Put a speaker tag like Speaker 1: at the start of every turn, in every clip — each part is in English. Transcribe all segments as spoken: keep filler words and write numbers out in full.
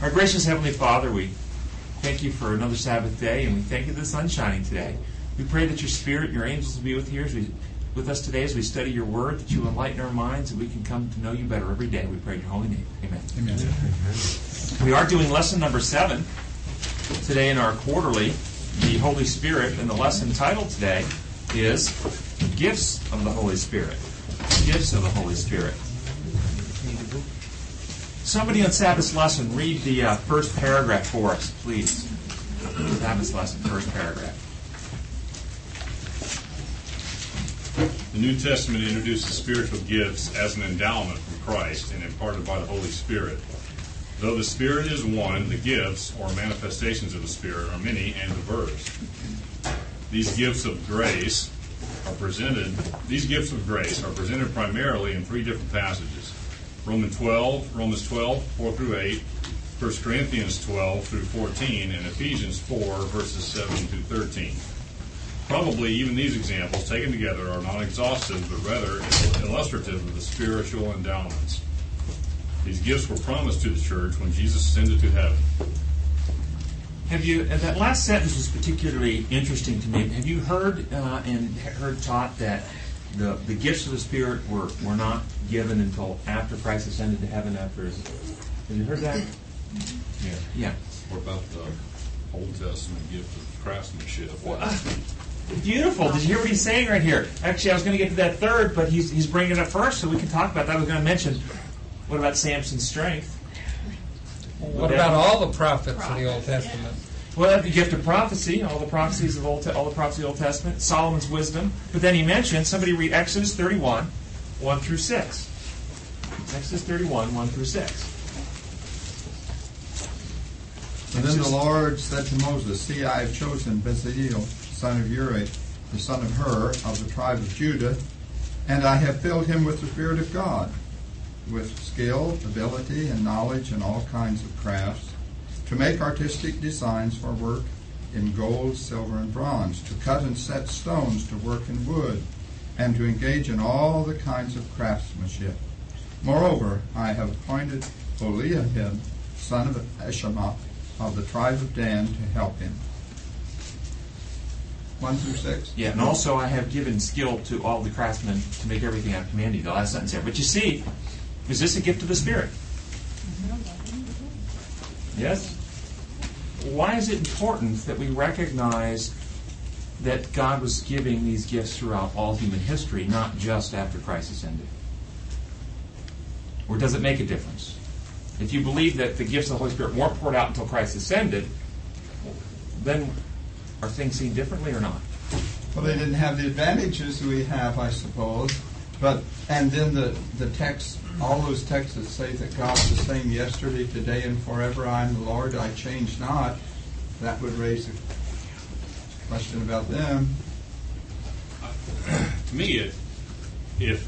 Speaker 1: Our gracious Heavenly Father, we thank you for another Sabbath day, and we thank you for the sun shining today. We pray that your Spirit, your angels will be with, here as we, with us today as we study your word, that you will enlighten our minds, and we can come to know you better every day. We pray in your holy name. Amen.
Speaker 2: Amen.
Speaker 1: We are doing lesson number seven today in our quarterly, the Holy Spirit, and the lesson titled today is Gifts of the Holy Spirit. Gifts of the Holy Spirit. Somebody on Sabbath's lesson, read the uh, first paragraph for us, please. Sabbath's lesson, first paragraph.
Speaker 3: The New Testament introduces spiritual gifts as an endowment from Christ and imparted by the Holy Spirit. Though the Spirit is one, the gifts, or manifestations of the Spirit, are many and diverse. These gifts of grace are presented. These gifts of grace are presented primarily in three different passages: Romans twelve, Romans twelve, four through eight, First Corinthians twelve through fourteen, and Ephesians four, verses seven through thirteen. Probably even these examples taken together are not exhaustive, but rather illustrative of the spiritual endowments. These gifts were promised to the church when Jesus ascended to heaven.
Speaker 1: Have you? And that last sentence was particularly interesting to me. Have you heard uh, and heard taught that the the gifts of the Spirit were, were not given until after Christ ascended to heaven? After his, have you heard that?
Speaker 4: Yeah.
Speaker 1: Yeah.
Speaker 4: What about the Old Testament gift of craftsmanship?
Speaker 1: Well, uh, beautiful. Did you hear what he's saying right here? Actually, I was going to get to that third, but he's he's bringing it up first, so we can talk about that. I was going to mention, what about Samson's strength?
Speaker 2: What about all the prophets in the Old Testament?
Speaker 1: Well, the gift of prophecy, all the prophecies of Old, all the prophecy of the Old Testament, Solomon's wisdom. But then he mentioned, somebody read Exodus thirty-one, one through six. Exodus thirty-one, one through six.
Speaker 5: And then the Lord said to Moses, See, I have chosen Bezaleel, son of Uri, the son of Hur, of the tribe of Judah, and I have filled him with the Spirit of God, with skill, ability, and knowledge in all kinds of crafts, to make artistic designs for work in gold, silver, and bronze, to cut and set stones, to work in wood, and to engage in all the kinds of craftsmanship. Moreover, I have appointed Oliahib, son of Eshamath, of the tribe of Dan, to help him. One through six?
Speaker 1: Yeah, and also I have given skill to all the craftsmen to make everything I've commanded you. The last sentence there. But you see, is this a gift of the Spirit? Yes? Why is it important that we recognize that God was giving these gifts throughout all human history, not just after Christ ascended? Or does it make a difference? If you believe that the gifts of the Holy Spirit weren't poured out until Christ ascended, then are things seen differently or not?
Speaker 5: Well, they didn't have the advantages we have, I suppose. But and then the, the text, all those texts that say that God's the same yesterday, today, and forever. I am the Lord, I change not. That would raise a question about them.
Speaker 3: Uh, to me, it if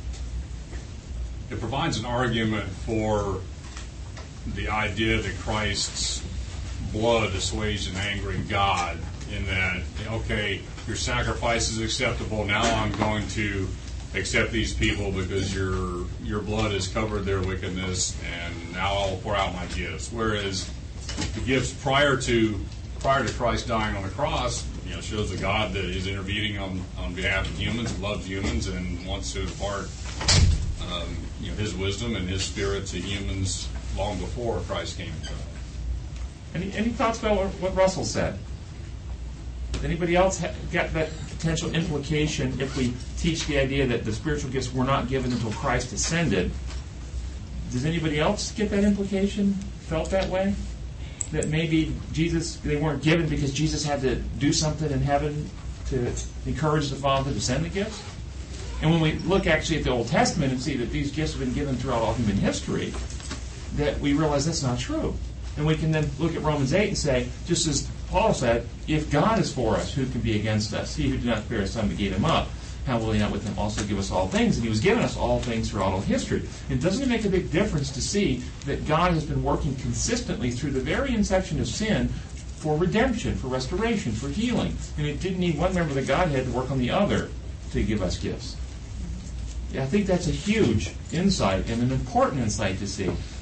Speaker 3: it provides an argument for the idea that Christ's blood assuaged an angry God, in that, okay, your sacrifice is acceptable, now I'm going to accept these people because your your blood has covered their wickedness, and now I'll pour out my gifts. Whereas the gifts prior to prior to Christ dying on the cross, you know, shows a God that is intervening on, on behalf of humans, loves humans, and wants to impart um, you know, His wisdom and His Spirit to humans long before Christ came into life.
Speaker 1: Any, any thoughts about what Russell said? Does anybody else ha- get that potential implication if we teach the idea that the spiritual gifts were not given until Christ ascended? Does anybody else get that implication? Felt that way? That maybe Jesus, they weren't given because Jesus had to do something in heaven to encourage the Father to send the gifts? And when we look actually at the Old Testament and see that these gifts have been given throughout all human history, that we realize that's not true. And we can then look at Romans eight and say, just as Paul said, if God is for us, who can be against us? He who did not spare his son but gave him up, how will he not with him also give us all things? And he was giving us all things throughout all history. And doesn't it make a big difference to see that God has been working consistently through the very inception of sin for redemption, for restoration, for healing? And it didn't need one member of the Godhead to work on the other to give us gifts. I think that's a huge insight and an important insight to see.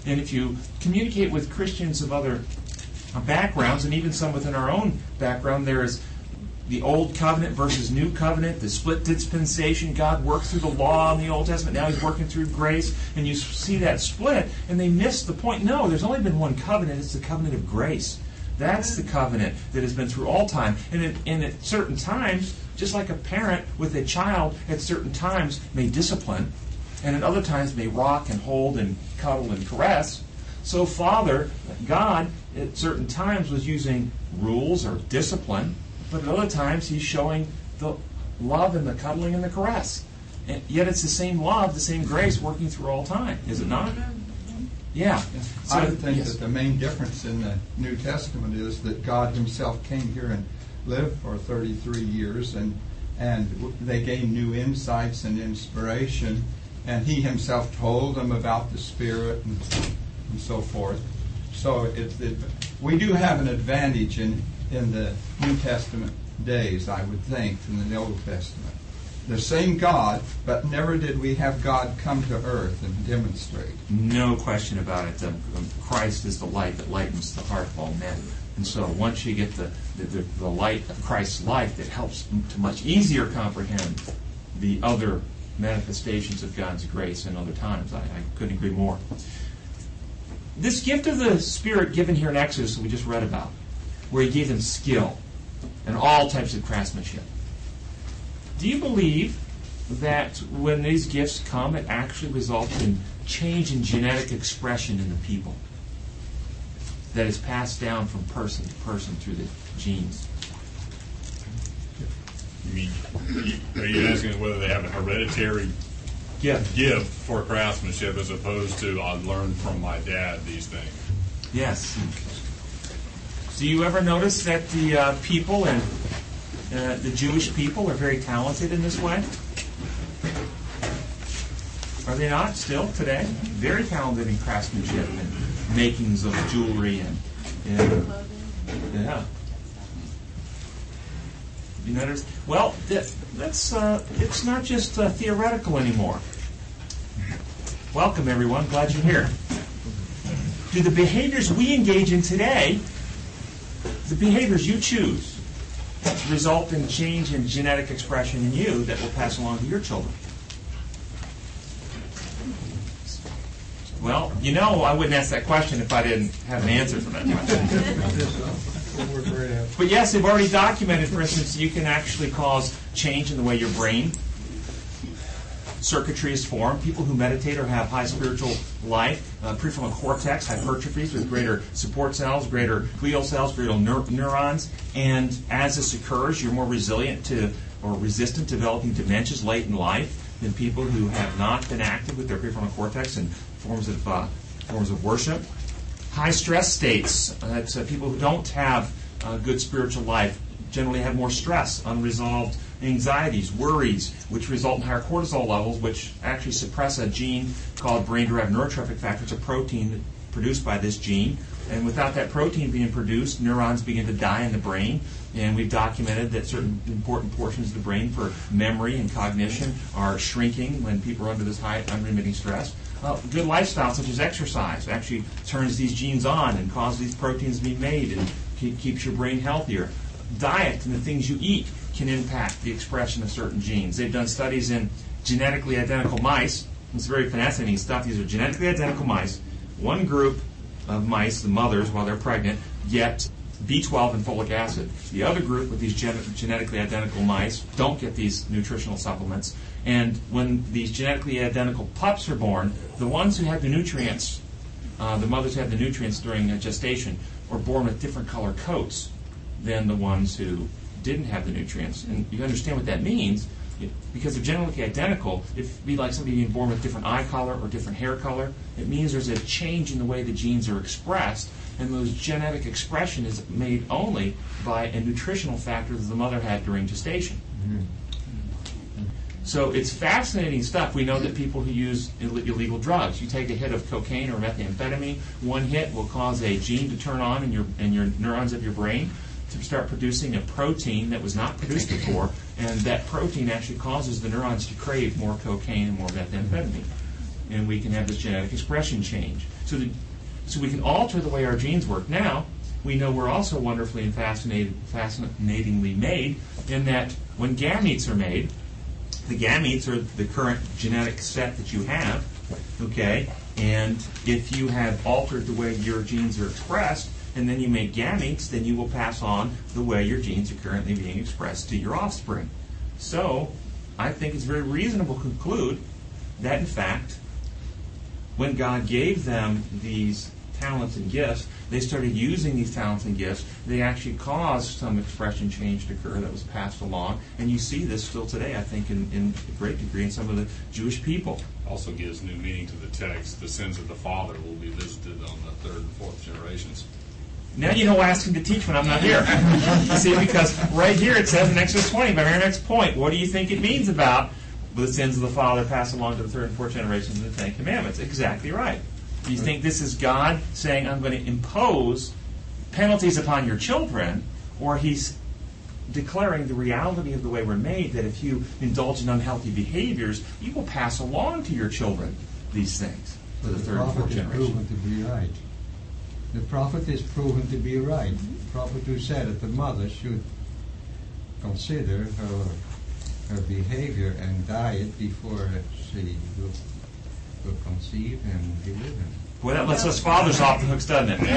Speaker 1: And if you communicate with Christians of other backgrounds, and even some within our own background, there is the Old Covenant versus New Covenant, the split dispensation. God worked through the law in the Old Testament. Now He's working through grace. And you see that split, and they miss the point. No, there's only been one covenant. It's the covenant of grace. That's the covenant that has been through all time. And at, and at certain times, just like a parent with a child, at certain times may discipline, and at other times may rock and hold and cuddle and caress. So Father, God, at certain times was using rules or discipline, but at other times He's showing the love and the cuddling and the caress. And yet it's the same love, the same grace working through all time, is it not? Yeah. So,
Speaker 5: I would think
Speaker 1: yes.
Speaker 5: that the main difference in the New Testament is that God Himself came here and lived for thirty-three years, and and they gained new insights and inspiration, and He Himself told them about the Spirit and, and so forth. So it, it, we do have an advantage in, in the New Testament days, I would think, than the Old Testament. The same God, but never did we have God come to earth and demonstrate.
Speaker 1: No question about it. Um, um, Christ is the light that lightens the heart of all men. And so once you get the, the, the, the light of Christ's life, it helps to much easier comprehend the other manifestations of God's grace in other times. I, I couldn't agree more. This gift of the Spirit given here in Exodus that we just read about, where He gave them skill and all types of craftsmanship. Do you believe that when these gifts come, it actually results in change in genetic expression in the people that is passed down from person to person through the genes?
Speaker 3: You mean, are you asking whether they have a hereditary
Speaker 1: Gift.
Speaker 3: gift for craftsmanship as opposed to I learned from my dad these things?
Speaker 1: Yes. Do you ever notice that the uh, people and uh, the Jewish people are very talented in this way? Are they not still today? Very talented in craftsmanship and makings of jewelry and, and yeah. You notice? Well, that, that's uh, it's not just uh, theoretical anymore. Welcome, everyone. Glad you're here. Do the behaviors we engage in today, the behaviors you choose, result in change in genetic expression in you that will pass along to your children? Well, you know I wouldn't ask that question if I didn't have an answer for that question. But yes, they've already documented, for instance, you can actually cause change in the way your brain circuitry is formed. People who meditate or have high spiritual life, uh, prefrontal cortex hypertrophies with greater support cells, greater glial cells, greater neur- neurons. And as this occurs, you're more resilient to or resistant to developing dementias late in life than people who have not been active with their prefrontal cortex in forms of uh, forms of worship. High stress states, uh, that's uh, people who don't have a good spiritual life generally have more stress, unresolved anxieties, worries, which result in higher cortisol levels, which actually suppress a gene called brain-derived neurotrophic factor. It's a protein produced by this gene. And without that protein being produced, neurons begin to die in the brain. And we've documented that certain important portions of the brain for memory and cognition are shrinking when people are under this high unremitting stress. Uh, good lifestyle, such as exercise, actually turns these genes on and causes these proteins to be made and keep, keeps your brain healthier. Diet and the things you eat can impact the expression of certain genes. They've done studies in genetically identical mice. It's very fascinating stuff. These are genetically identical mice. One group of mice, the mothers, while they're pregnant, get B twelve and folic acid. The other group with these gen- genetically identical mice don't get these nutritional supplements. And when these genetically identical pups are born, the ones who had the nutrients, uh, the mothers who had the nutrients during uh, gestation, were born with different color coats than the ones who didn't have the nutrients. And you understand what that means. It, because they're genetically identical, it'd be like somebody being born with different eye color or different hair color. It means there's a change in the way the genes are expressed, and those genetic expression is made only by a nutritional factor that the mother had during gestation. Mm-hmm. So it's fascinating stuff. We know that people who use Ill- illegal drugs, you take a hit of cocaine or methamphetamine, one hit will cause a gene to turn on in your in your neurons of your brain to start producing a protein that was not produced before, and that protein actually causes the neurons to crave more cocaine and more methamphetamine. And we can have this genetic expression change. So, the, so we can alter the way our genes work. Now, we know we're also wonderfully and fascinated, fascinatingly made in that when gametes are made, the gametes are the current genetic set that you have, okay? And if you have altered the way your genes are expressed, and then you make gametes, then you will pass on the way your genes are currently being expressed to your offspring. So, I think it's very reasonable to conclude that, in fact, when God gave them these talents and gifts, they started using these talents and gifts. They actually caused some expression change to occur that was passed along. And you see this still today, I think, in, in a great degree in some of the Jewish people.
Speaker 3: Also gives new meaning to the text. The sins of the father will be visited on the third and fourth generations.
Speaker 1: Now you know why I ask him to teach when I'm not here. You see, because right here it says in Exodus twenty, by our next point, what do you think it means about the sins of the father passed along to the third and fourth generations of the Ten Commandments? Exactly right. Do you think this is God saying, I'm going to impose penalties upon your children, or he's declaring the reality of the way we're made, that if you indulge in unhealthy behaviors, you will pass along to your children these things for the third and fourth
Speaker 6: The prophet is
Speaker 1: generation.
Speaker 6: proven to be right. The prophet is proven to be right. The prophet who said that the mother should consider her her behavior and diet before she will, will conceive and deliver.
Speaker 1: Well, that lets us fathers off the hooks, doesn't it?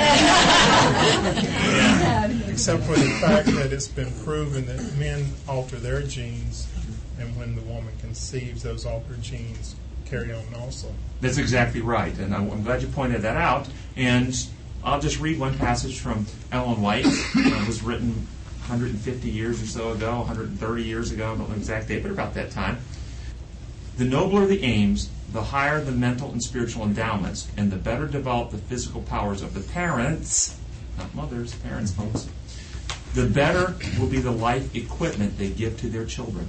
Speaker 7: Except for the fact that it's been proven that men alter their genes, and when the woman conceives, those altered genes carry on also.
Speaker 1: That's exactly right, and I'm glad you pointed that out. And I'll just read one passage from Ellen White. It was written one hundred fifty years or so ago, one hundred thirty years ago, I don't know the exact date, but about that time. The nobler the aims, the higher the mental and spiritual endowments, and the better developed the physical powers of the parents, not mothers, parents, folks, the better will be the life equipment they give to their children.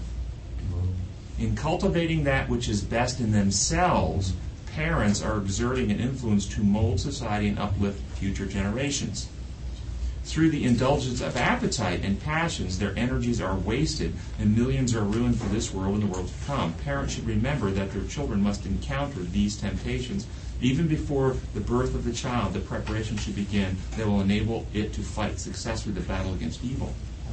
Speaker 1: In cultivating that which is best in themselves, parents are exerting an influence to mold society and uplift future generations. Through the indulgence of appetite and passions, their energies are wasted, and millions are ruined for this world and the world to come. Parents should remember that their children must encounter these temptations. Even before the birth of the child, the preparation should begin that will enable it to fight successfully the battle against evil.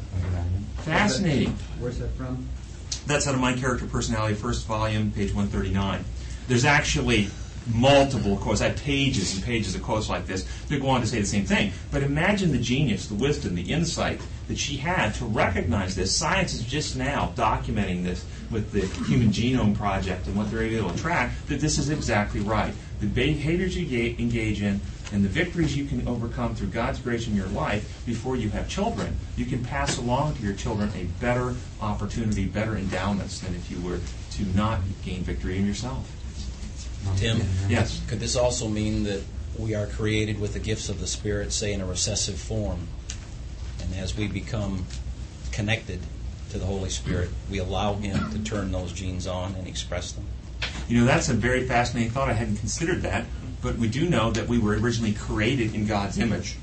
Speaker 1: Fascinating.
Speaker 6: Where's that from?
Speaker 1: That's out of My Character Personality, first volume, page one thirty-nine. There's actually multiple quotes. I have pages and pages of quotes like this. They go on to say the same thing. But imagine the genius, the wisdom, the insight that she had to recognize this. Science is just now documenting this with the Human Genome Project and what they're able to track, that this is exactly right. The behaviors you engage in and the victories you can overcome through God's grace in your life before you have children, you can pass along to your children a better opportunity, better endowments than if you were to not gain victory in yourself.
Speaker 8: Tim?
Speaker 1: Yes.
Speaker 8: Could this also mean that we are created with the gifts of the Spirit, say in a recessive form, and as we become connected to the Holy Spirit, we allow Him to turn those genes on and express them?
Speaker 1: You know, that's a very fascinating thought. I hadn't considered that, but we do know that we were originally created in God's image.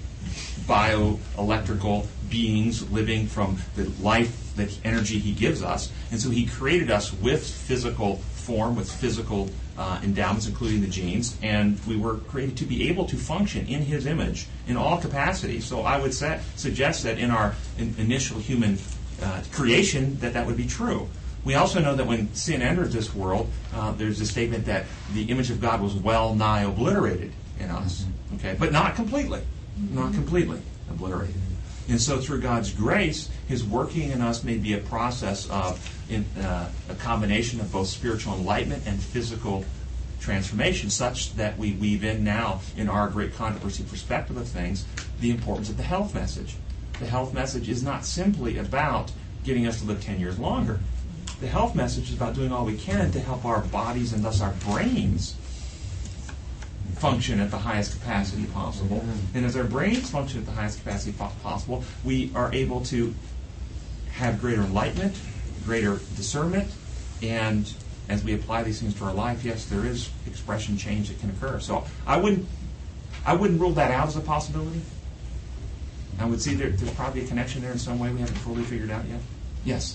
Speaker 1: Bioelectrical beings living from the life, the energy He gives us. And so He created us with physical form, with physical uh, endowments, including the genes, and we were created to be able to function in His image in all capacities. So I would say, suggest that in our in, initial human uh, creation, that that would be true. We also know that when sin entered this world, uh, there's a statement that the image of God was well nigh obliterated in us. Okay, but not completely, not completely obliterated. And so through God's grace, His working in us may be a process of in, uh, a combination of both spiritual enlightenment and physical transformation, such that we weave in now, in our great controversy perspective of things, the importance of the health message. The health message is not simply about getting us to live ten years longer. The health message is about doing all we can to help our bodies and thus our brains function at the highest capacity possible. And as our brains function at the highest capacity po- possible, we are able to have greater enlightenment, greater discernment, and as we apply these things to our life, yes, there is expression change that can occur. So I wouldn't, I wouldn't rule that out as a possibility. I would see there, there's probably a connection there in some way we haven't fully figured out yet. Yes.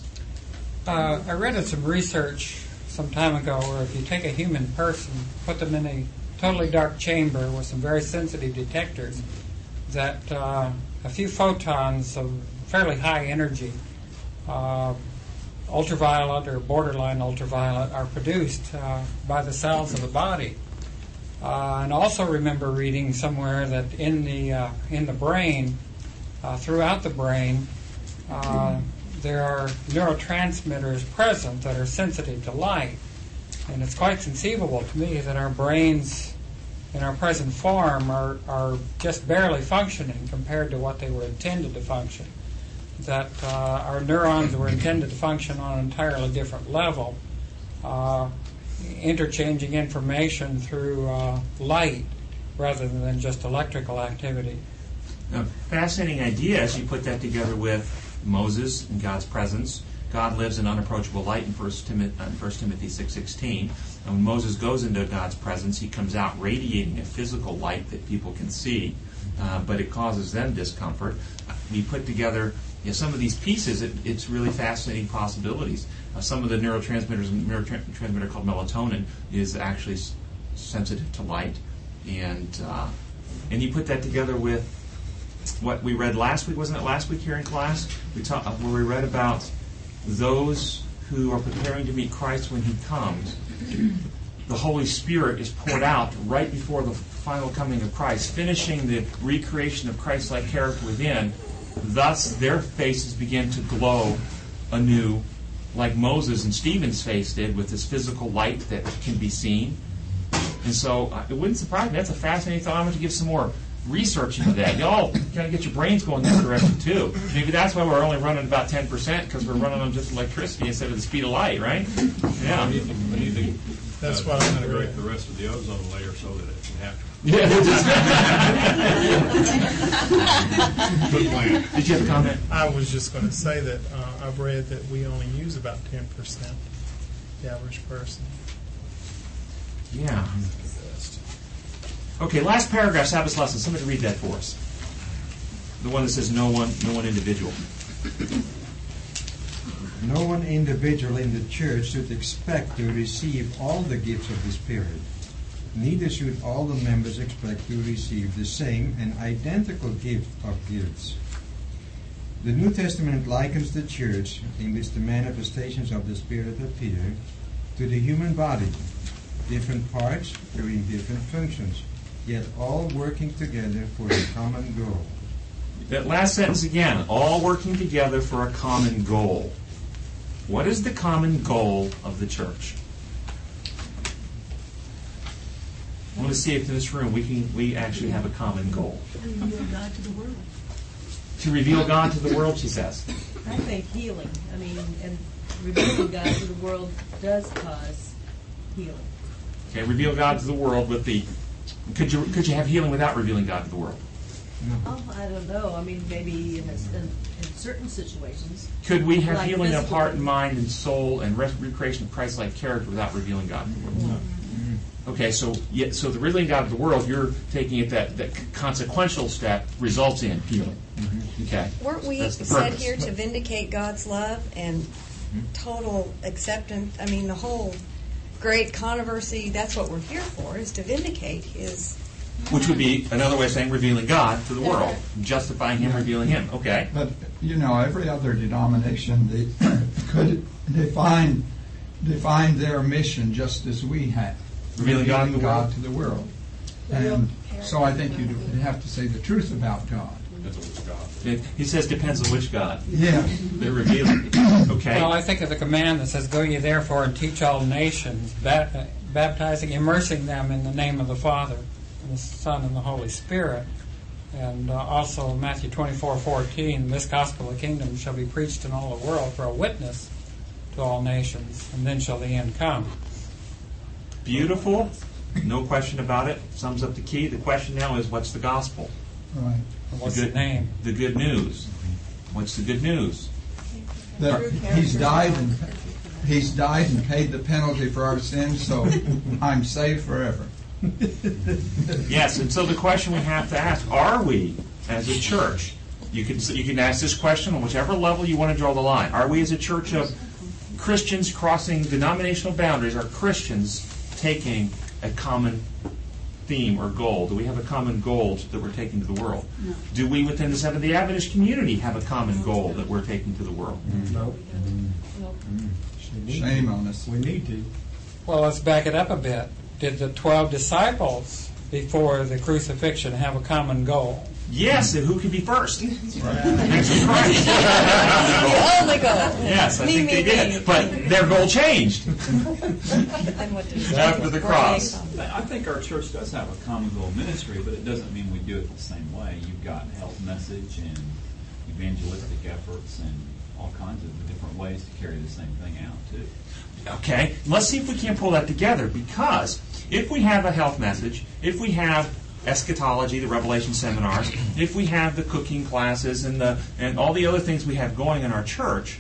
Speaker 2: Uh, I read in some research some time ago where if you take a human person, put them in a totally dark chamber with some very sensitive detectors that uh, a few photons of fairly high energy, uh, ultraviolet or borderline ultraviolet, are produced uh, by the cells of the body. Uh, and also remember reading somewhere that in the uh, in the brain, uh, throughout the brain, uh, there are neurotransmitters present that are sensitive to light. And it's quite conceivable to me that our brains in our present form are, are just barely functioning compared to what they were intended to function. That uh, our neurons were intended to function on an entirely different level, uh, interchanging information through uh, light rather than just electrical activity.
Speaker 1: Now, fascinating idea as you put that together with Moses and God's presence. God lives in unapproachable light in First Timothy six sixteen. And when Moses goes into God's presence, he comes out radiating a physical light that people can see, uh, but it causes them discomfort. We put together you know, some of these pieces, it, it's really fascinating possibilities. Uh, some of the neurotransmitters, a neurotransmitter called melatonin is actually s- sensitive to light. And, uh, and you put that together with what we read last week, wasn't it last week here in class? We talk, where we read about those who are preparing to meet Christ when he comes. The Holy Spirit is poured out right before the final coming of Christ, finishing the recreation of Christ-like character within. Thus, their faces begin to glow anew, like Moses and Stephen's face did, with this physical light that can be seen. And so, uh, it wouldn't surprise me. That's a fascinating thought. I'm going to give some more research into that. Y'all kind of get your brains going that direction too. Maybe that's why we're only running about ten percent, because we're running on just electricity instead of the speed of light, right? Yeah.
Speaker 4: We need to, we need to
Speaker 7: That's
Speaker 4: uh,
Speaker 7: what I'm
Speaker 4: integrate
Speaker 7: afraid.
Speaker 4: the rest of the ozone layer so that it can happen.
Speaker 1: Yeah.
Speaker 4: Good plan.
Speaker 1: Did you have a comment?
Speaker 7: I was just going to say that uh, I've read that we only use about ten percent, the average person.
Speaker 1: Yeah. Okay, last paragraph, Sabbath lesson. Somebody read that for us. The one that says no one, no one individual.
Speaker 6: No one individual in the church should expect to receive all the gifts of the Spirit. Neither should all the members expect to receive the same and identical gift of gifts. The New Testament likens the church, in which the manifestations of the Spirit appear, to the human body, different parts doing different functions, yet all working together for a common goal.
Speaker 1: That last sentence again, all working together for a common goal. What is the common goal of the church? I want to see if in this room we can we actually have a common goal.
Speaker 9: To reveal God to the world.
Speaker 1: To reveal God to the world, she says.
Speaker 9: I think healing. I mean, and revealing God to the world does cause healing.
Speaker 1: Okay, reveal God to the world with the. Could you could you have healing without revealing God to the world?
Speaker 9: Oh, I don't know. I mean, maybe in, a, in, in certain situations.
Speaker 1: Could we have
Speaker 9: Like
Speaker 1: healing of
Speaker 9: physical.
Speaker 1: heart and mind and soul and re- recreation of Christ-like character without revealing God to the world?
Speaker 9: No.
Speaker 1: Okay, so yeah, so the revealing God of the world, you're taking it that that consequential step results in healing. Mm-hmm. Okay,
Speaker 10: Weren't we
Speaker 1: That's the
Speaker 10: set
Speaker 1: purpose.
Speaker 10: here to vindicate God's love and total acceptance? I mean, the whole great controversy, that's what we're here for, is to vindicate His.
Speaker 1: Which would be another way of saying revealing God to the world, justifying Him, revealing Him. Okay.
Speaker 5: But, you know, every other denomination, they could define define their mission just as we have.
Speaker 1: Revealing God to the world.
Speaker 5: to the world. And so I think you'd have to say the truth about God.
Speaker 4: That's what it's got.
Speaker 1: It, he says depends on which God.
Speaker 5: Yeah.
Speaker 1: They're revealing. Okay.
Speaker 2: Well, I think of the command that says, "Go ye therefore and teach all nations, ba- baptizing, immersing them in the name of the Father, and the Son, and the Holy Spirit." And uh, also Matthew twenty-four fourteen, "This gospel of the kingdom shall be preached in all the world for a witness to all nations, and then shall the end come."
Speaker 1: Beautiful. No question about it. Sums up the key. The question now is, what's the gospel?
Speaker 5: Right.
Speaker 2: And what's
Speaker 1: the
Speaker 2: the
Speaker 1: good,
Speaker 2: name?
Speaker 1: The good news. What's the good news?
Speaker 5: That he's died and he's died and paid the penalty for our sins, so I'm saved forever.
Speaker 1: Yes, and so the question we have to ask, are we, as a church, you can you can ask this question on whichever level you want to draw the line. Are we as a church of Christians crossing denominational boundaries? Are Christians taking a common theme or goal? Do we have a common goal that we're taking to the world? No. Do we within the Seventh-day Adventist community have a common goal that we're taking to the world?
Speaker 11: No.
Speaker 9: Nope.
Speaker 5: Shame on us.
Speaker 11: We need to.
Speaker 2: Well, let's back it up a bit. Did the twelve disciples before the crucifixion have a common goal?
Speaker 1: Yes, and who could be first? Next to Christ.
Speaker 10: The only goal.
Speaker 1: Yes, I
Speaker 10: Me,
Speaker 1: think
Speaker 10: me,
Speaker 1: they did.
Speaker 10: me.
Speaker 1: But their goal changed
Speaker 10: And what did
Speaker 1: after the cross.
Speaker 12: I think our church does have a common goal ministry, but it doesn't mean we do it the same way. You've got health message and evangelistic efforts and all kinds of different ways to carry the same thing out, too.
Speaker 1: Okay, let's see if we can't pull that together, because if we have a health message, if we have eschatology, the Revelation seminars, if we have the cooking classes and the and all the other things we have going in our church,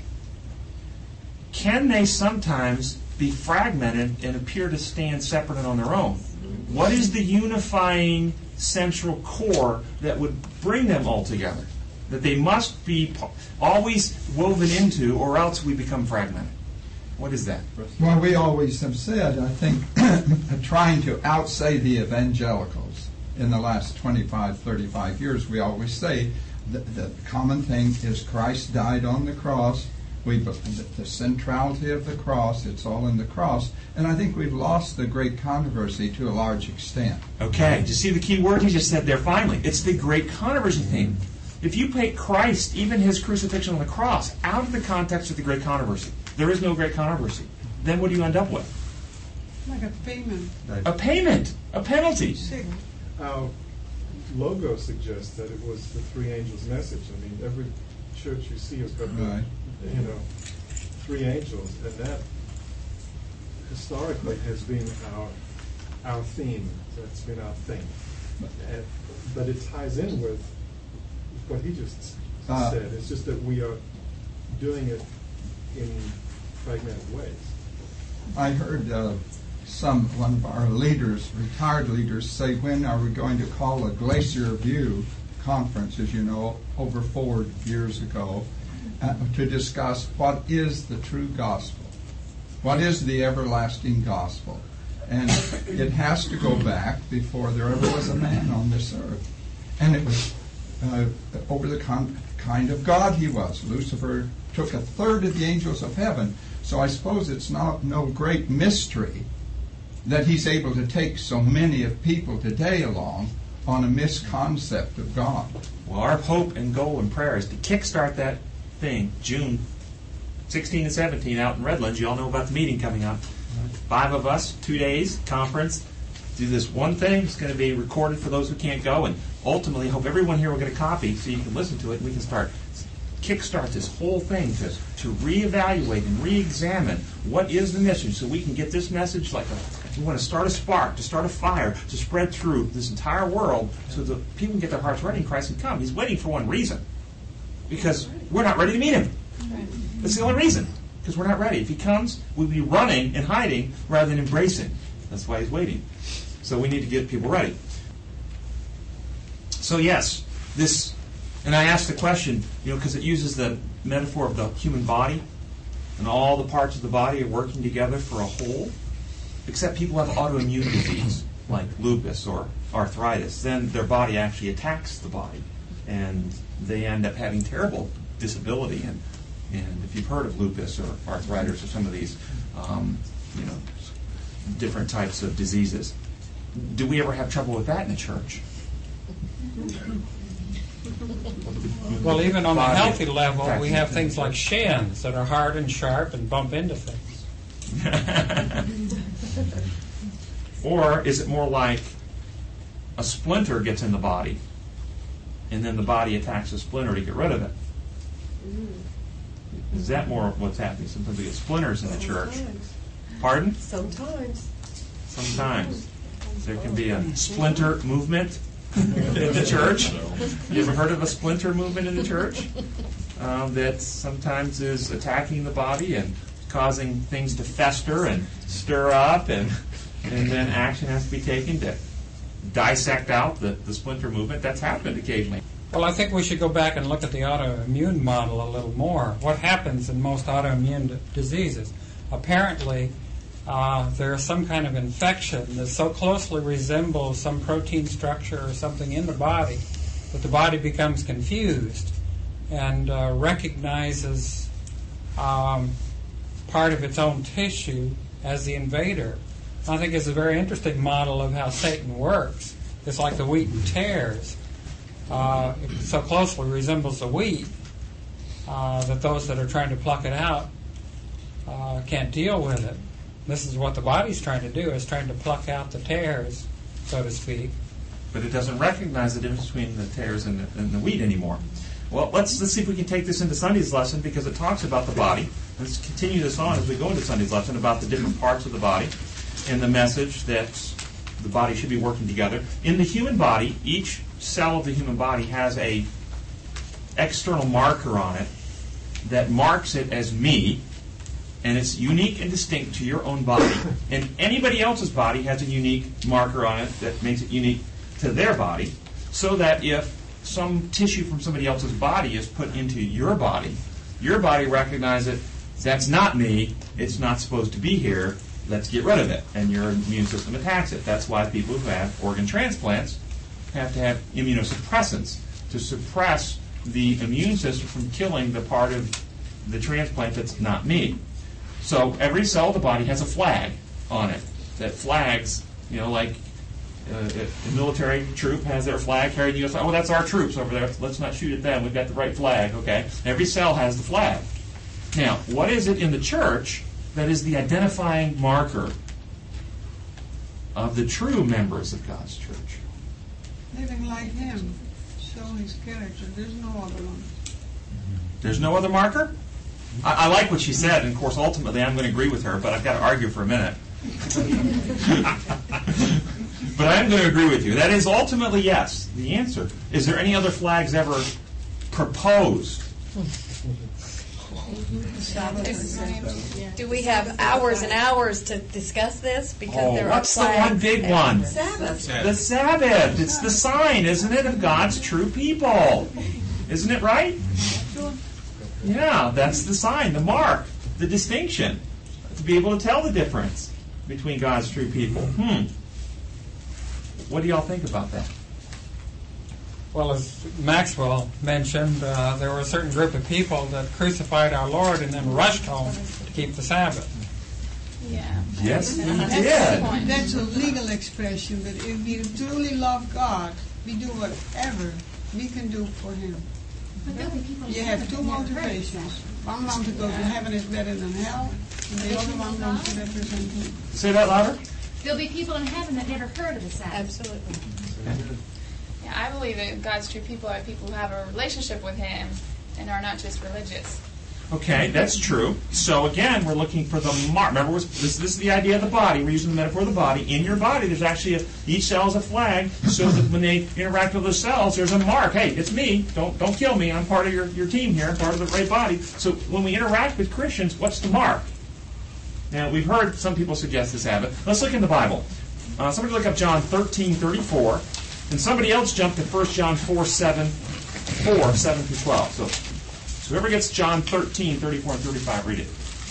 Speaker 1: can they sometimes be fragmented and appear to stand separate and on their own? What is the unifying central core that would bring them all together? That they must be always woven into, or else we become fragmented. What is that?
Speaker 5: Well, we always have said, I think, trying to outsay the evangelicals in the last twenty-five, thirty-five years, we always say that the common thing is Christ died on the cross. We the centrality of the cross, it's all in the cross. And I think we've lost the great controversy to a large extent.
Speaker 1: Okay, do you see the key word he just said there finally? It's the great controversy theme. If you take Christ, even his crucifixion on the cross, out of the context of the great controversy, there is no great controversy. Then what do you end up with?
Speaker 11: Like a payment.
Speaker 1: A payment, a penalty.
Speaker 13: Our logo suggests that it was the three angels' message. I mean, every church you see has got,
Speaker 5: Right.
Speaker 13: you know, three angels, and that historically has been our our theme. That's been our thing. And, but it ties in with what he just
Speaker 5: Uh,
Speaker 13: said. It's just that we are doing it in fragmented ways.
Speaker 5: I heard uh, some one of our leaders, retired leaders, say, when are we going to call a Glacier View conference, as you know, over four years ago, uh, to discuss what is the true gospel? What is the everlasting gospel? And it has to go back before there ever was a man on this earth. And it was uh, over the con- kind of God he was. Lucifer took a third of the angels of heaven. So I suppose it's not no great mystery that he's able to take so many of people today along on a misconcept of God.
Speaker 1: Well, our hope and goal and prayer is to kickstart that thing June sixteenth and seventeenth out in Redlands. You all know about the meeting coming up. Five of us, two days, conference. Do this one thing. It's going to be recorded for those who can't go. And ultimately, I hope everyone here will get a copy so you can listen to it and we can start kickstart this whole thing to, to reevaluate and re-examine what is the mission so we can get this message like a, we want to start a spark, to start a fire, to spread through this entire world so that people can get their hearts ready and Christ can come. He's waiting for one reason. Because we're not ready to meet him. That's the only reason. Because we're not ready. If he comes, we'll be running and hiding rather than embracing. That's why he's waiting. So we need to get people ready. So yes, this... And I asked the question, you know, because it uses the metaphor of the human body, and all the parts of the body are working together for a whole, except people have autoimmune disease, like lupus or arthritis. Then their body actually attacks the body, and they end up having terrible disability. And, and if you've heard of lupus or arthritis or some of these, um, you know, different types of diseases, do we ever have trouble with that in the church?
Speaker 2: Well, even on the
Speaker 1: Body.
Speaker 2: healthy level, we have things like shins that are hard and sharp and bump into things.
Speaker 1: Or is it more like a splinter gets in the body, and then the body attacks the splinter to get rid of it? Is that more of what's happening? Sometimes we get splinters in the church. Pardon?
Speaker 10: Sometimes.
Speaker 1: Sometimes. There can be a splinter movement in the church. You ever heard of a splinter movement in the church? Um, that sometimes is attacking the body and causing things to fester and stir up, and and then action has to be taken to dissect out the, the splinter movement. That's happened occasionally.
Speaker 2: Well, I think we should go back and look at the autoimmune model a little more. What happens in most autoimmune d- diseases? Apparently, uh, there's some kind of infection that so closely resembles some protein structure or something in the body that the body becomes confused and uh, recognizes um, part of its own tissue as the invader. I think it's a very interesting model of how Satan works. It's like the wheat and tares. Uh, it so closely resembles the wheat uh, that those that are trying to pluck it out uh, can't deal with it. This is what the body's trying to do, is trying to pluck out the tares, so to speak.
Speaker 1: But it doesn't recognize the difference between the tares and the, and the wheat anymore. Well, let's let's see if we can take this into Sunday's lesson, because it talks about the body. Let's continue this on as we go into Sunday's lesson about the different parts of the body and the message that the body should be working together. In the human body, each cell of the human body has a external marker on it that marks it as me, and it's unique and distinct to your own body. And anybody else's body has a unique marker on it that makes it unique to their body, so that if some tissue from somebody else's body is put into your body, your body recognizes it. That's not me. It's not supposed to be here. Let's get rid of it. And your immune system attacks it. That's why people who have organ transplants have to have immunosuppressants to suppress the immune system from killing the part of the transplant that's not me. So every cell of the body has a flag on it that flags, you know, like uh, a military troop has their flag carried. You go, oh, that's our troops over there. Let's not shoot at them. We've got the right flag, okay? Every cell has the flag. Now, what is it in the church that is the identifying marker of the true members of God's church?
Speaker 11: Living like Him, show His character. There's no other one.
Speaker 1: There's no other marker? I, I like what she said, and of course, ultimately, I'm going to agree with her, but I've got to argue for a minute. But I am going to agree with you. That is ultimately yes, the answer. Is there any other flags ever proposed?
Speaker 10: Do we have hours and hours to discuss this? Because
Speaker 1: Oh,
Speaker 10: there
Speaker 1: what's
Speaker 10: are
Speaker 1: the one
Speaker 10: flags
Speaker 1: big
Speaker 10: and
Speaker 1: one?
Speaker 10: Sabbath.
Speaker 1: The Sabbath. It's the sign, isn't it, of God's true people? Isn't it right? Yeah, that's the sign, the mark, the distinction. To be able to tell the difference between God's true people. Hmm. What do y'all think about that?
Speaker 2: Well, as Maxwell mentioned, uh, there were a certain group of people that crucified our Lord and then rushed home to keep the Sabbath.
Speaker 11: Yeah.
Speaker 1: Yes, he
Speaker 11: That's,
Speaker 1: did.
Speaker 11: that's a legal expression, but if we truly love God, we do whatever we can do for Him. You have two motivations. One one to go to heaven is better than hell, and the other one wants to represent Him.
Speaker 1: Say that louder.
Speaker 14: There'll be people in heaven that never heard of the Sabbath.
Speaker 10: Absolutely.
Speaker 15: Yeah, I believe that God's true people are people who have a relationship with Him and are not just religious.
Speaker 1: Okay, that's true. So again, we're looking for the mark. Remember, this, this is the idea of the body. We're using the metaphor of the body. In your body, there's actually a, each cell is a flag, so that when they interact with the cells, there's a mark. Hey, it's me. Don't don't kill me. I'm part of your, your team here, part of the right body. So when we interact with Christians, what's the mark? Now, we've heard some people suggest this habit. Let's look in the Bible. Uh, somebody look up John thirteen thirty-four, and somebody else jump to First John four seven, four, seven through twelve. So, so whoever gets John thirteen thirty-four and thirty-five, read it.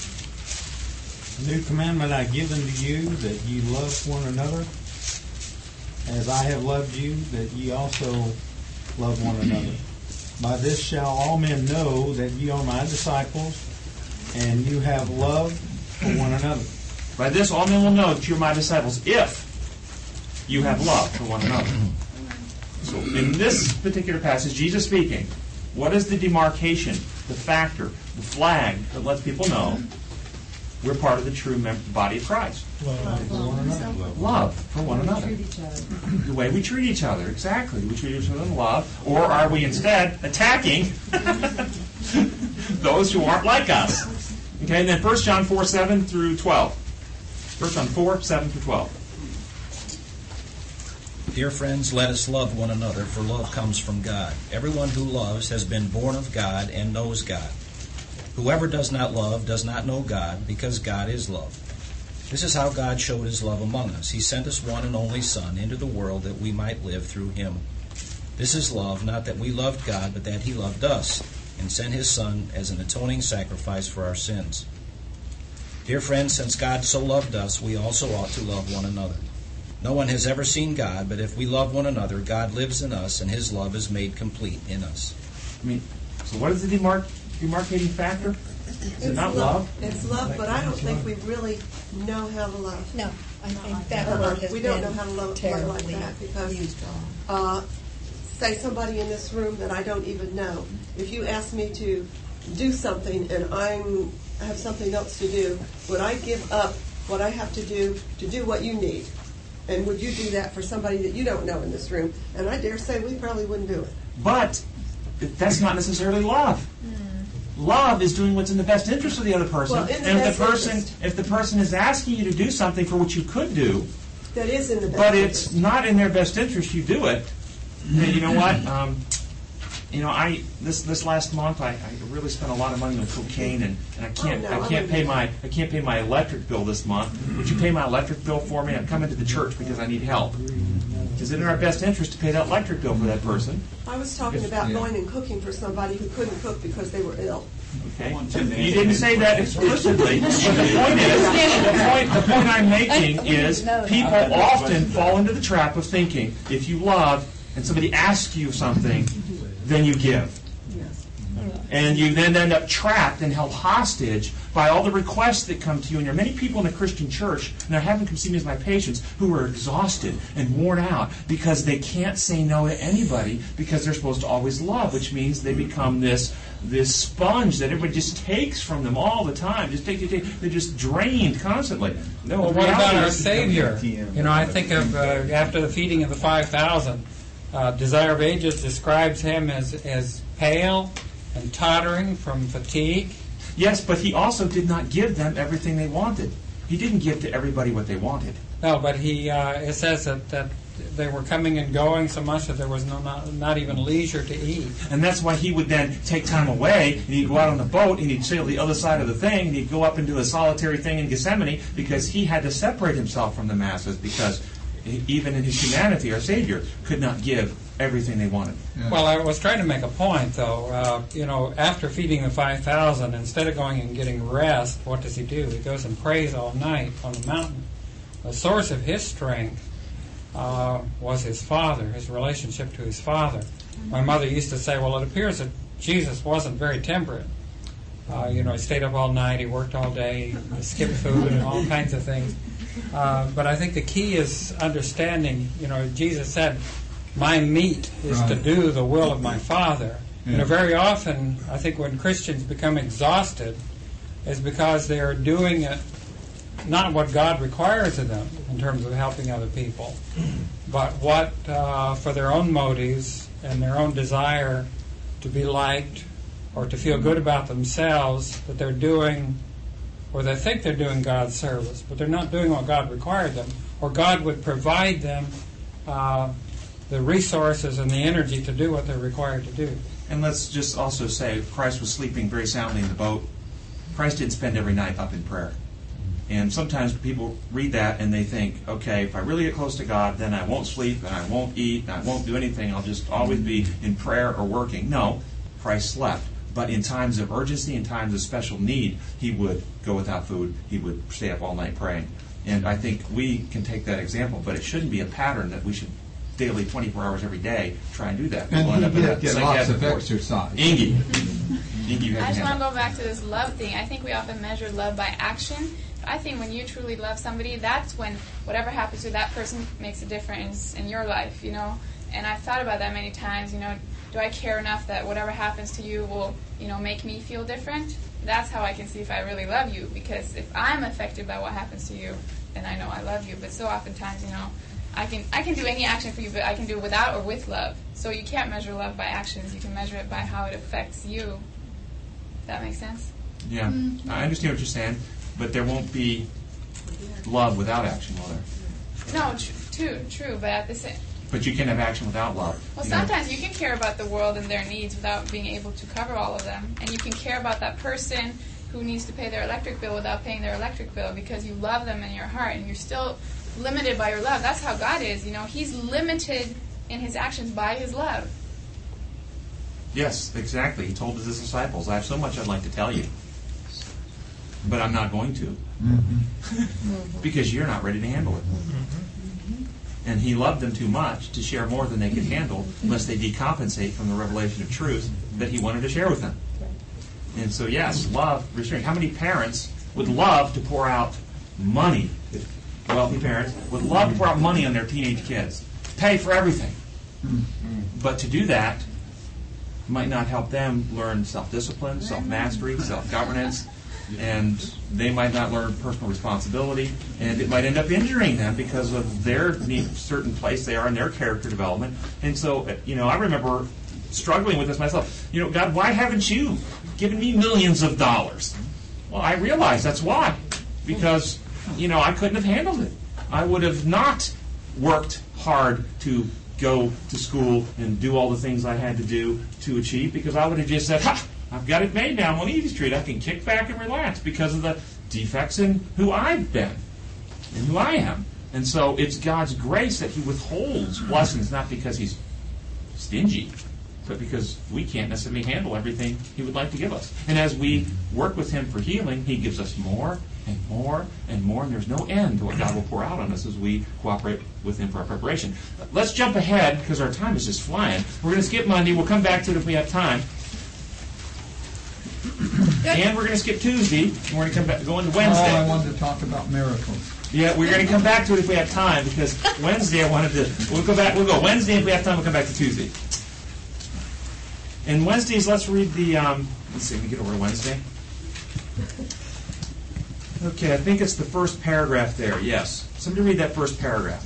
Speaker 16: A new commandment I give unto you, that ye love one another, as I have loved you, that ye also love one another. By this shall all men know that ye are my disciples, and you have love for one another.
Speaker 1: By this all men will know that you are my disciples, if you have love for one another. So in this particular passage, Jesus speaking, what is the demarcation, the factor, the flag that lets people know we're part of the true mem- body of Christ?
Speaker 11: Love for one another.
Speaker 1: Love for one another. The way we treat each other, exactly. We treat each other in love, or are we instead attacking those who aren't like us? Okay, and then First John four, seven through twelve. First John four, seven through twelve.
Speaker 8: Dear friends, let us love one another, for love comes from God. Everyone who loves has been born of God and knows God. Whoever does not love does not know God, because God is love. This is how God showed His love among us. He sent His one and only Son into the world that we might live through Him. This is love, not that we loved God, but that He loved us, and sent His Son as an atoning sacrifice for our sins. Dear friends, since God so loved us, we also ought to love one another. No one has ever seen God, but if we love one another, God lives in us, and His love is made complete in us.
Speaker 1: I mean, so what is the demarc- demarcating factor? Is it not love?
Speaker 17: It's love, but I don't think we really know how to love.
Speaker 10: No, I think that
Speaker 17: Uh-uh.
Speaker 10: word has
Speaker 17: We don't
Speaker 10: been
Speaker 17: know how to love, love like
Speaker 10: terribly
Speaker 17: that because,
Speaker 10: used wrong.
Speaker 17: uh, say somebody in this room that I don't even know. If you ask me to do something and I'm I have something else to do, would I give up what I have to do to do what you need? And would you do that for somebody that you don't know in this room? And I dare say we probably wouldn't do it.
Speaker 1: But that's not necessarily love. Love is doing what's in the best interest of the other person.
Speaker 17: Well, in the
Speaker 1: and if
Speaker 17: best
Speaker 1: the person
Speaker 17: interest.
Speaker 1: if the person is asking you to do something for which you could do,
Speaker 17: That is in the best
Speaker 1: but
Speaker 17: interest.
Speaker 1: it's not in their best interest, you do it. Then you know what? Um, you know, I this this last month I, I really spent a lot of money on cocaine, and, and I can't
Speaker 17: Oh, no,
Speaker 1: I
Speaker 17: I
Speaker 1: can't pay
Speaker 17: wouldn't.
Speaker 1: my I can't pay my electric bill this month. Would you pay my electric bill for me? I'm coming to the church because I need help. Is it in our best interest to pay that electric bill for that person?
Speaker 17: I was talking about going and cooking for somebody who couldn't cook because they were ill.
Speaker 1: Okay. You didn't say that explicitly, but the point is, the point, the point I'm making is people often fall into the trap of thinking if you love and somebody asks you something, then you give. And you then end up trapped and held hostage by all the requests that come to you. And there are many people in the Christian church, and I have them come see me as my patients, who are exhausted and worn out because they can't say no to anybody because they're supposed to always love, which means they become this this sponge that everybody just takes from them all the time. Just take, take, take. They're just drained constantly. No,
Speaker 2: Well,
Speaker 1: the
Speaker 2: what about
Speaker 1: reality
Speaker 2: our
Speaker 1: is-
Speaker 2: Savior? You know, I think of uh, after the feeding of the five thousand, uh, Desire of Ages describes him as as pale and tottering from fatigue.
Speaker 1: Yes, but he also did not give them everything they wanted. He didn't give to everybody what they wanted.
Speaker 2: No, but he uh, it says that, that they were coming and going so much that there was no not, not even leisure to eat.
Speaker 1: And that's why he would then take time away, and he'd go out on the boat, and he'd sail the other side of the thing, and he'd go up and do a solitary thing in Gethsemane, because he had to separate himself from the masses, because he, even in his humanity, our Savior could not give everything they wanted.
Speaker 2: Yeah. Well, I was trying to make a point, though. Uh, you know, after feeding the five thousand, instead of going and getting rest, what does he do? He goes and prays all night on the mountain. The source of his strength uh, was his Father, his relationship to his Father. My mother used to say, well, it appears that Jesus wasn't very temperate. Uh, you know, he stayed up all night, he worked all day, he skipped food and all kinds of things. Uh, but I think the key is understanding, you know, Jesus said, my meat is right. to do the will of my Father. Yeah. You know, very often, I think when Christians become exhausted, is because they are doing it not what God requires of them in terms of helping other people, but what, uh, for their own motives and their own desire to be liked or to feel good about themselves, that they're doing, or they think they're doing God's service, but they're not doing what God required them, or God would provide them uh, the resources and the energy to do what they're required to do.
Speaker 1: And let's just also say, Christ was sleeping very soundly in the boat. Christ didn't spend every night up in prayer. And sometimes people read that and they think, okay, if I really get close to God, then I won't sleep and I won't eat and I won't do anything. I'll just always be in prayer or working. No, Christ slept. But in times of urgency, in times of special need, he would go without food. He would stay up all night praying. And I think we can take that example, but it shouldn't be a pattern that we should daily, twenty-four hours every day, try and do that.
Speaker 5: And
Speaker 1: we'll
Speaker 5: he did get lots of exercise.
Speaker 1: Ingy. Ingy, you have
Speaker 15: I just
Speaker 1: your
Speaker 15: want
Speaker 1: hand
Speaker 15: to
Speaker 1: up.
Speaker 15: go back to this love thing. I think we often measure love by action. But I think when you truly love somebody, that's when whatever happens to that person makes a difference in your life, you know. And I've thought about that many times, you know. Do I care enough that whatever happens to you will, you know, make me feel different? That's how I can see if I really love you. Because if I'm affected by what happens to you, then I know I love you. But so oftentimes, you know, I can I can do any action for you, but I can do it without or with love. So you can't measure love by actions. You can measure it by how it affects you. That makes sense?
Speaker 1: Yeah, mm-hmm. I understand what you're saying, but there won't be love without action, will there?
Speaker 15: No, tr- true, true, but at the same...
Speaker 1: But you can have action without love.
Speaker 15: Well,
Speaker 1: you
Speaker 15: sometimes
Speaker 1: know?
Speaker 15: you can care about the world and their needs without being able to cover all of them. And you can care about that person who needs to pay their electric bill without paying their electric bill because you love them in your heart and you're still limited by your love. That's how God is, you know. He's limited in his actions by his love.
Speaker 1: Yes, exactly. He told his disciples, I have so much I'd like to tell you. but I'm not going to.
Speaker 5: Mm-hmm.
Speaker 1: Because you're not ready to handle it. And he loved them too much to share more than they could handle unless they decompensate from the revelation of truth that he wanted to share with them. And so, yes, love, restraint. How many parents would love to pour out money, wealthy parents, would love to pour out money on their teenage kids, pay for everything. But to do that might not help them learn self-discipline, self-mastery, self-governance, and they might not learn personal responsibility, and it might end up injuring them because of their certain place they are in their character development. And so, you know, I remember struggling with this myself. You know, God, why haven't you given me millions of dollars? Well, I realized that's why. Because, you know, I couldn't have handled it. I would have not worked hard to go to school and do all the things I had to do to achieve, because I would have just said, ha! I've got it made now. I'm on Easy Street. I can kick back and relax because of the defects in who I've been and who I am. And so it's God's grace that he withholds blessings, not because he's stingy, but because we can't necessarily handle everything he would like to give us. And as we work with him for healing, he gives us more and more and more, and there's no end to what God will pour out on us as we cooperate with him for our preparation. Let's jump ahead, because our time is just flying. We're going to skip Monday. We'll come back to it if we have time. And we're going to skip Tuesday, and we're going to come back, go into Wednesday.
Speaker 5: Oh, I wanted to talk about miracles.
Speaker 1: Yeah, we're going to come back to it if we have time, because Wednesday I wanted to. We'll go back. We'll go Wednesday if we have time. We'll come back to Tuesday. And Wednesdays, let's read the. Um, let's see. Let me get over to Wednesday. Okay, I think it's the first paragraph there. Yes, somebody read that first paragraph.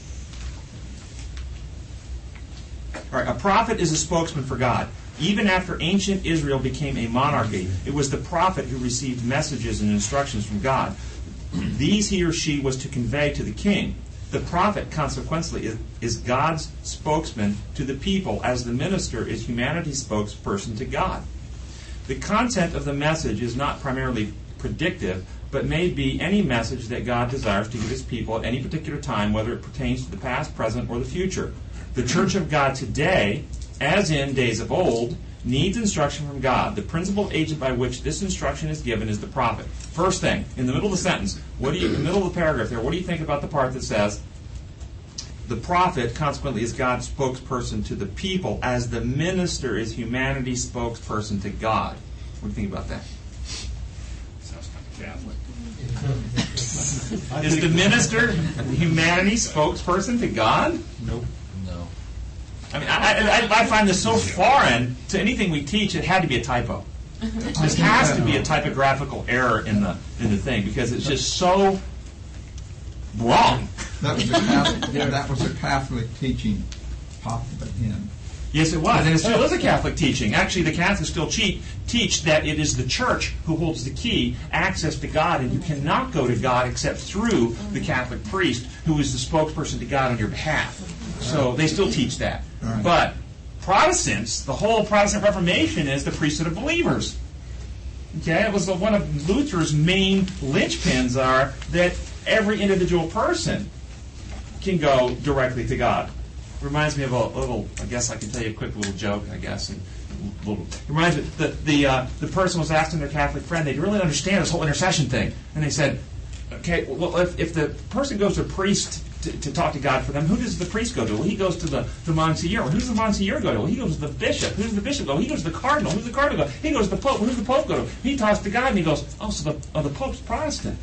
Speaker 1: All right, a prophet is a spokesman for God. Even after ancient Israel became a monarchy, it was the prophet who received messages and instructions from God. These he or she was to convey to the king. The prophet, consequently, is, is God's spokesman to the people, as the minister is humanity's spokesperson to God. The content of the message is not primarily predictive, but may be any message that God desires to give his people at any particular time, whether it pertains to the past, present, or the future. The Church of God today, as in days of old, needs instruction from God. The principal agent by which this instruction is given is the prophet. First thing, in the middle of the sentence, what do you, in the middle of the paragraph there, what do you think about the part that says, the prophet, consequently, is God's spokesperson to the people, as the minister is humanity's spokesperson to God? What do you think about that? Sounds kind of Catholic. Is the minister humanity's spokesperson to God?
Speaker 8: Nope. No.
Speaker 1: I mean, I, I, I find this so foreign to anything we teach. It had to be a typo. This has to be a typographical error in the in the thing, because it's just so wrong.
Speaker 5: That was a Catholic, that was a Catholic teaching, Papa Hymn.
Speaker 1: Yes, it was, and it still is a Catholic teaching. Actually, the Catholics still cheat, teach that it is the Church who holds the key, access to God, and you cannot go to God except through the Catholic priest, who is the spokesperson to God on your behalf. So they still teach that.
Speaker 5: Right.
Speaker 1: But Protestants, the whole Protestant Reformation is the priesthood of believers. Okay, it was the, one of Luther's main linchpins are that every individual person can go directly to God. Reminds me of a little, I guess I can tell you a quick little joke, I guess. And little, reminds me, the the, uh, the person was asking their Catholic friend, they didn't really understand this whole intercession thing. And they said, okay, well, if, if the person goes to a priest to, to talk to God for them, who does the priest go to? Well, he goes to the, the Monsignor. Well, who does the Monsignor go to? Well, he goes to the bishop. Who does the bishop go? He goes to the cardinal. Who does the cardinal go? He goes to the pope. Who does the pope go to? He talks to God and he goes, oh, so the, oh, the pope's Protestant.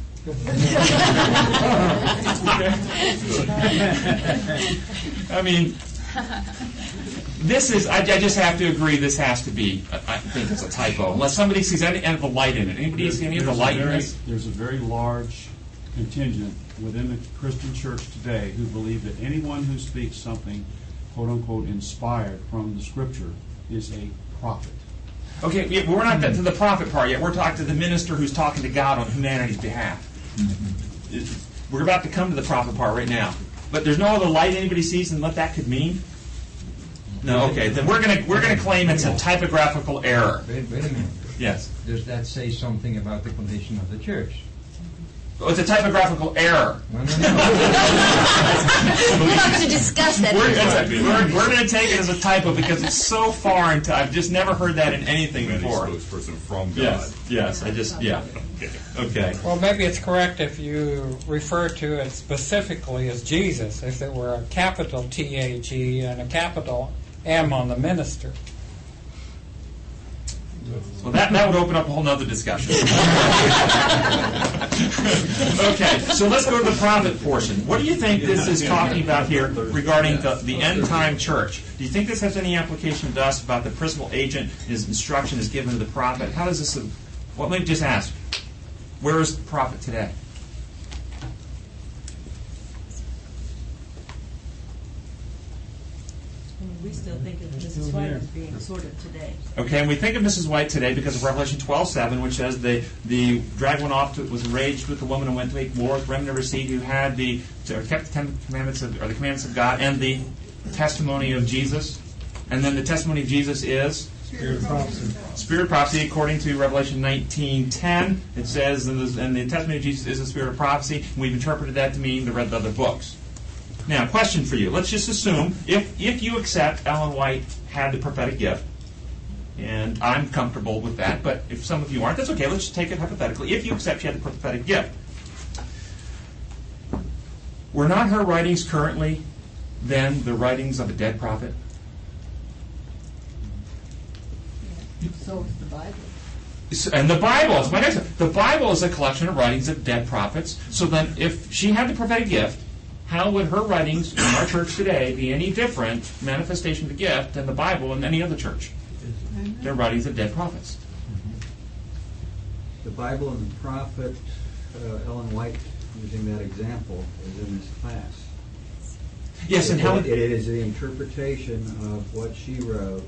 Speaker 1: I mean, this is, I, I just have to agree, this has to be, I think it's a typo. Unless somebody sees any of the light in it. Anybody see any of the
Speaker 18: There's a
Speaker 1: light in
Speaker 18: very-
Speaker 1: this?
Speaker 18: There's a very large contingent within the Christian church today who believe that anyone who speaks something, quote unquote, inspired from the Scripture is a prophet.
Speaker 1: Okay, yeah, we're not to the prophet part yet. We're talking to the minister who's talking to God on humanity's behalf. We're about to come to the prophet part right now. But there's no other light anybody sees and what that could mean? No, okay. Then we're gonna we're gonna claim it's a typographical error.
Speaker 6: Wait, wait a minute.
Speaker 1: Yes.
Speaker 6: Does that say something about the condition of the church?
Speaker 1: Oh, it's a typographical error.
Speaker 10: We're not going to discuss that.
Speaker 1: We're, we're, we're going to take it as a typo because it's so foreign to, I've just never heard that in anything before.
Speaker 4: Spokesperson from God.
Speaker 1: Yes, yes, I just, yeah. Okay.
Speaker 2: Well, maybe it's correct if you refer to it specifically as Jesus, if it were a capital T H E and a capital M on the minister.
Speaker 1: Well, that, that would open up a whole nother discussion. Okay, so let's go to the prophet portion. What do you think this is talking about here regarding the, the end-time church? Do you think this has any application to us about the principal agent, his instruction is given to the prophet? How does this... Well, let me just ask. Where is the prophet today?
Speaker 9: We still think of Missus White as being sort of today.
Speaker 1: Okay, and we think of Missus White today because of Revelation twelve seven, which says the the dragon went off to, was enraged with the woman and went to make war with the remnant of her seed who had the to, kept the Ten Commandments of, or the commandments of God and the testimony of Jesus. And then the testimony of Jesus is
Speaker 16: Spirit of prophecy.
Speaker 1: Spirit of prophecy, according to Revelation nineteen ten, it says, and the, and the testimony of Jesus is the spirit of prophecy. And we've interpreted that to mean the read the other books. Now, question for you. Let's just assume, if, if you accept Ellen White had the prophetic gift, and I'm comfortable with that, but if some of you aren't, that's okay. Let's just take it hypothetically. If you accept she had the prophetic gift, were not her writings currently then the writings of a dead prophet?
Speaker 9: So is the Bible.
Speaker 1: And the Bible is my next one. The Bible is a collection of writings of dead prophets. So then, if she had the prophetic gift, how would her writings in our church today be any different manifestation of the gift than the Bible in any other church? They're writings of dead prophets.
Speaker 6: The Bible and the prophet, uh, Ellen White, using that example, is in this class.
Speaker 1: Yes, and
Speaker 6: it,
Speaker 1: how
Speaker 6: it, it is the interpretation of what she wrote,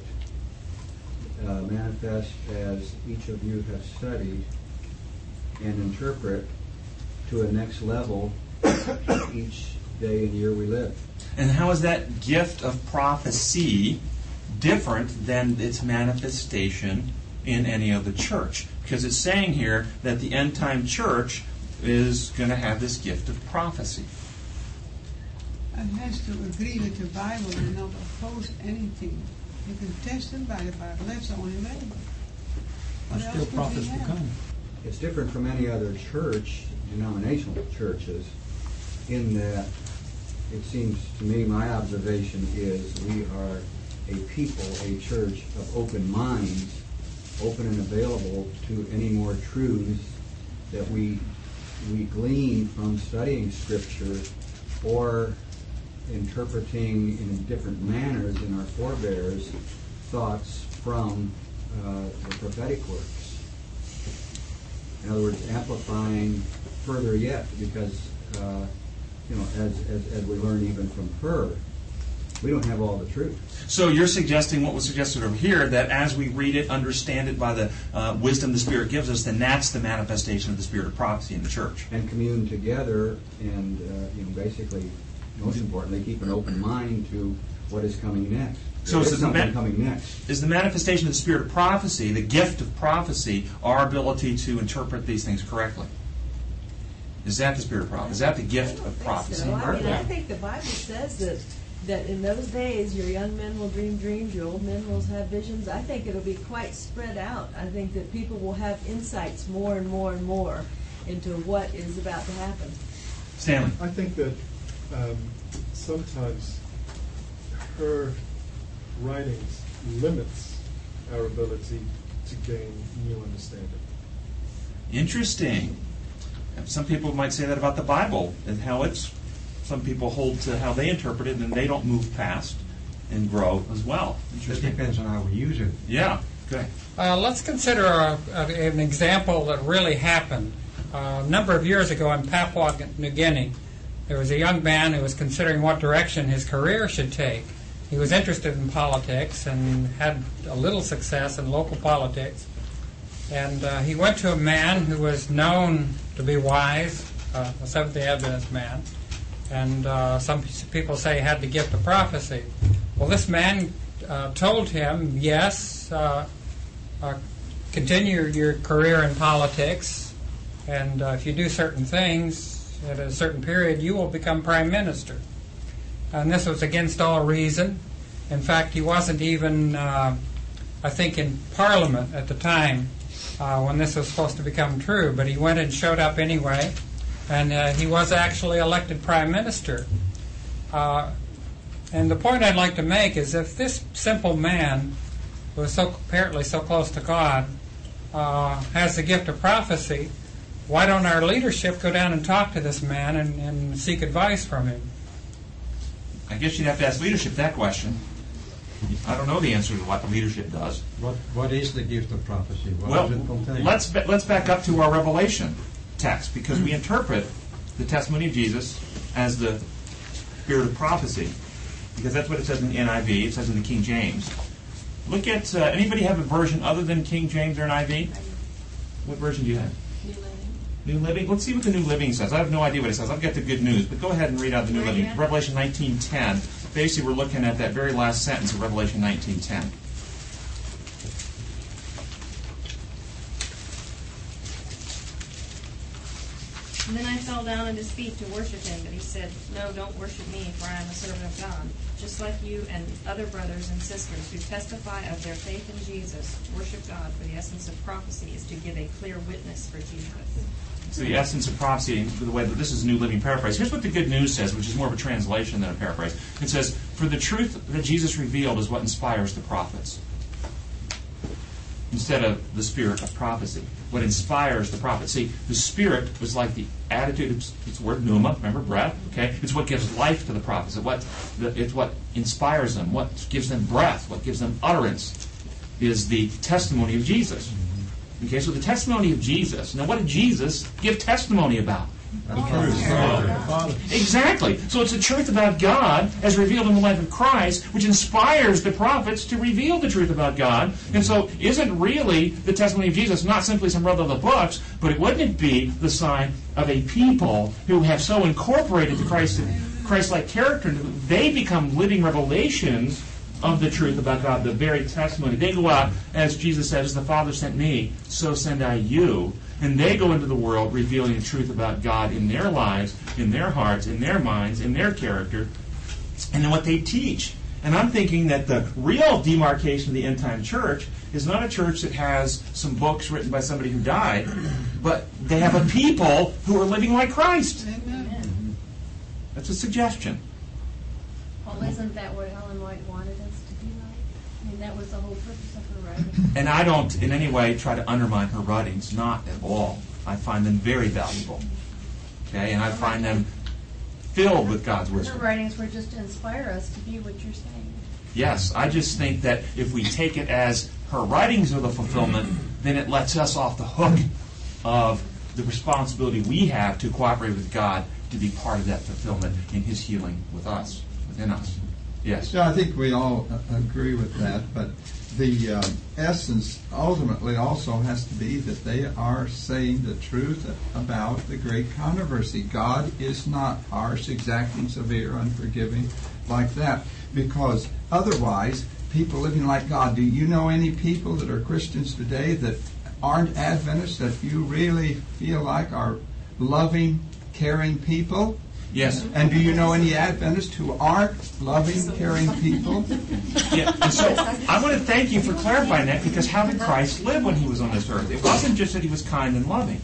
Speaker 6: uh, manifest as each of you have studied and interpret to a next level each day and year we live.
Speaker 1: And how is that gift of prophecy different than its manifestation in any other church? Because it's saying here that the end-time church is going to have this gift of prophecy.
Speaker 11: It has to agree with the Bible and not oppose anything. You can test it by the Bible. That's the only way. What
Speaker 16: There's
Speaker 11: else
Speaker 16: still
Speaker 11: could
Speaker 16: prophets
Speaker 11: we
Speaker 16: to
Speaker 11: have?
Speaker 16: come.
Speaker 6: It's different from any other church, denominational churches, in that it seems to me, my observation is we are a people, a church of open minds, open and available to any more truths that we we glean from studying Scripture or interpreting in different manners in our forebears thoughts from uh, the prophetic works. In other words, amplifying further yet, because uh, you know, as, as as we learn even from her, we don't have all the truth.
Speaker 1: So you're suggesting what was suggested over here, that as we read it, understand it by the uh, wisdom the Spirit gives us, then that's the manifestation of the Spirit of prophecy in the church.
Speaker 6: And commune together, and uh, you know, basically, most importantly, keep an open mind to what is coming next.
Speaker 1: So
Speaker 6: There
Speaker 1: is
Speaker 6: is
Speaker 1: the
Speaker 6: something
Speaker 1: man-
Speaker 6: coming next.
Speaker 1: Is the manifestation of the Spirit of prophecy, the gift of prophecy, our ability to interpret these things correctly? Is that the Spirit of prophecy? Is that the gift of prophecy?
Speaker 9: So, I mean, I think the Bible says that that in those days your young men will dream dreams, your old men will have visions. I think it'll be quite spread out. I think that people will have insights more and more and more into what is about to happen.
Speaker 1: Stanley.
Speaker 13: I think that um, sometimes her writings limits our ability to gain new understanding.
Speaker 1: Interesting. Some people might say that about the Bible, and how it's, some people hold to how they interpret it, and they don't move past and grow as well.
Speaker 6: It depends on how we use it.
Speaker 1: Yeah, okay.
Speaker 2: Uh, let's consider a, a, an example that really happened. Uh, a number of years ago in Papua New Guinea, there was a young man who was considering what direction his career should take. He was interested in politics and had a little success in local politics. And uh, he went to a man who was known to be wise, uh, a Seventh-day Adventist man, and uh, some people say he had the gift of prophecy. Well, this man uh, told him, yes, uh, uh, continue your career in politics, And uh, if you do certain things at a certain period, you will become prime minister. And this was against all reason. In fact, he wasn't even, uh, I think, in Parliament at the time uh, when this was supposed to become true. But he went and showed up anyway, and uh, he was actually elected prime minister. Uh, and the point I'd like to make is if this simple man, who was so apparently so close to God, uh, has the gift of prophecy, why don't our leadership go down and talk to this man and, and seek advice from him?
Speaker 1: I guess you'd have to ask leadership that question. I don't know the answer to what the leadership does.
Speaker 6: What What is the gift of prophecy? What
Speaker 1: Well,
Speaker 6: does it contain?
Speaker 1: let's ba- let's back up to our Revelation text, because we interpret the testimony of Jesus as the spirit of prophecy, because that's what it says in the N I V. It says in the King James. Look at uh, anybody have a version other than King James or N I V? What version do you have? New Living. Let's see what the New Living says. I have no idea what it says. I've got the good news, but go ahead and read out the New Living. Revelation nineteen ten. Basically, we're looking at that very last sentence of Revelation nineteen ten.
Speaker 19: And then I fell down at his feet to worship him, but he said, "No, don't worship me, for I am a servant of God, just like you and other brothers and sisters who testify of their faith in Jesus. Worship God, for the essence of prophecy is to give a clear witness for Jesus."
Speaker 1: So the essence of prophecy, the way that this is a New Living paraphrase. Here's what the Good News says, which is more of a translation than a paraphrase. It says, "For the truth that Jesus revealed is what inspires the prophets," instead of the spirit of prophecy. What inspires the prophet. See, the spirit was like the attitude. It's, it's the word pneuma. Remember, breath. Okay, it's what gives life to the prophets. It's what it's what inspires them. What gives them breath. What gives them utterance is the testimony of Jesus. Okay, so the testimony of Jesus. Now, what did Jesus give testimony about?
Speaker 6: The truth.
Speaker 1: Exactly. So it's the truth about God as revealed in the life of Christ, which inspires the prophets to reveal the truth about God. And so isn't really the testimony of Jesus not simply some other of the books, but it wouldn't it be the sign of a people who have so incorporated the Christ, Christ-like character, they become living revelations of the truth about God, the very testimony. They go out, as Jesus said, "As the Father sent me, so send I you." And they go into the world revealing the truth about God in their lives, in their hearts, in their minds, in their character, and in what they teach. And I'm thinking that the real demarcation of the end-time church is not a church that has some books written by somebody who died, but they have a people who are living like Christ.
Speaker 19: Amen.
Speaker 1: That's a suggestion.
Speaker 9: Well, isn't that what Ellen White wanted us to be like? I mean, that was the whole purpose of her writing.
Speaker 1: And I don't in any way try to undermine her writings, not at all. I find them very valuable. Okay, and I find them filled with God's
Speaker 9: Her
Speaker 1: wisdom.
Speaker 9: writings were just to inspire us to be what you're saying.
Speaker 1: Yes, I just think that if we take it as her writings are the fulfillment, then it lets us off the hook of the responsibility we have to cooperate with God to be part of that fulfillment in His healing with us, within us. Yes.
Speaker 5: Yeah, I think we all uh, agree with that, but the um, essence ultimately also has to be that they are saying the truth about the great controversy. God is not harsh, exacting, severe, unforgiving like that, because otherwise people living like God. Do you know any people that are Christians today that aren't Adventists that you really feel like are loving, caring people?
Speaker 1: Yes.
Speaker 5: And do you know any Adventists who aren't loving, caring people?
Speaker 1: Yeah. And so I want to thank you for clarifying that, because how did Christ live when He was on this earth? It wasn't just that He was kind and loving.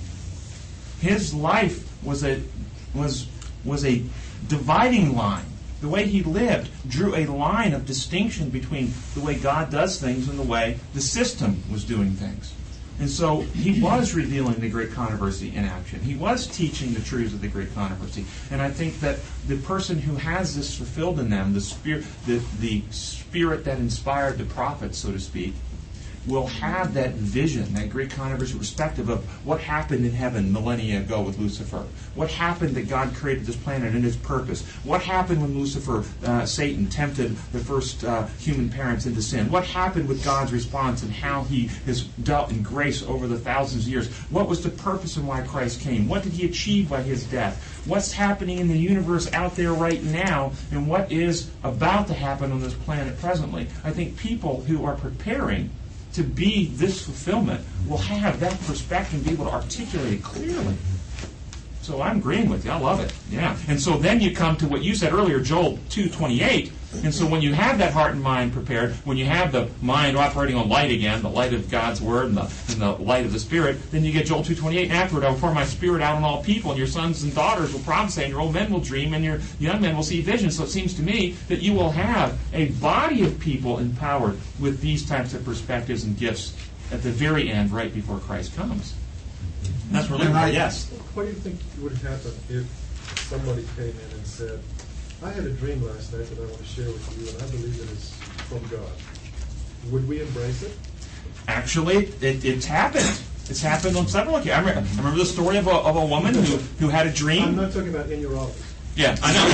Speaker 1: His life was a was was a dividing line. The way He lived drew a line of distinction between the way God does things and the way the system was doing things. And so He was revealing the great controversy in action. He was teaching the truths of the great controversy. And I think that the person who has this fulfilled in them, the spirit, the, the spirit that inspired the prophets, so to speak, will have that vision, that great controversy, respective of what happened in heaven millennia ago with Lucifer. What happened that God created this planet and His purpose? What happened when Lucifer, uh, Satan, tempted the first uh, human parents into sin? What happened with God's response and how He has dealt in grace over the thousands of years? What was the purpose and why Christ came? What did He achieve by His death? What's happening in the universe out there right now, and what is about to happen on this planet presently? I think people who are preparing to be this fulfillment will have that perspective and be able to articulate it clearly. So I'm agreeing with you. I love it. Yeah. And so then you come to what you said earlier, Joel two twenty-eight. And so when you have that heart and mind prepared, when you have the mind operating on light again, the light of God's Word and the, and the light of the Spirit, then you get Joel two twenty-eight. And afterward, I will pour my Spirit out on all people, and your sons and daughters will prophesy, and your old men will dream, and your young men will see visions. So it seems to me that you will have a body of people empowered with these types of perspectives and gifts at the very end, right before Christ comes. And that's really right. Yes.
Speaker 13: What do you think would happen if somebody came in and said, I had a dream last night that I want to share with you, and I believe that it's from God? Would we embrace it?
Speaker 1: Actually, it, it's happened. It's happened on several occasions. I remember, I remember the story of a, of a woman who, who had a dream.
Speaker 13: I'm not talking about in your office.
Speaker 1: Yeah, I know.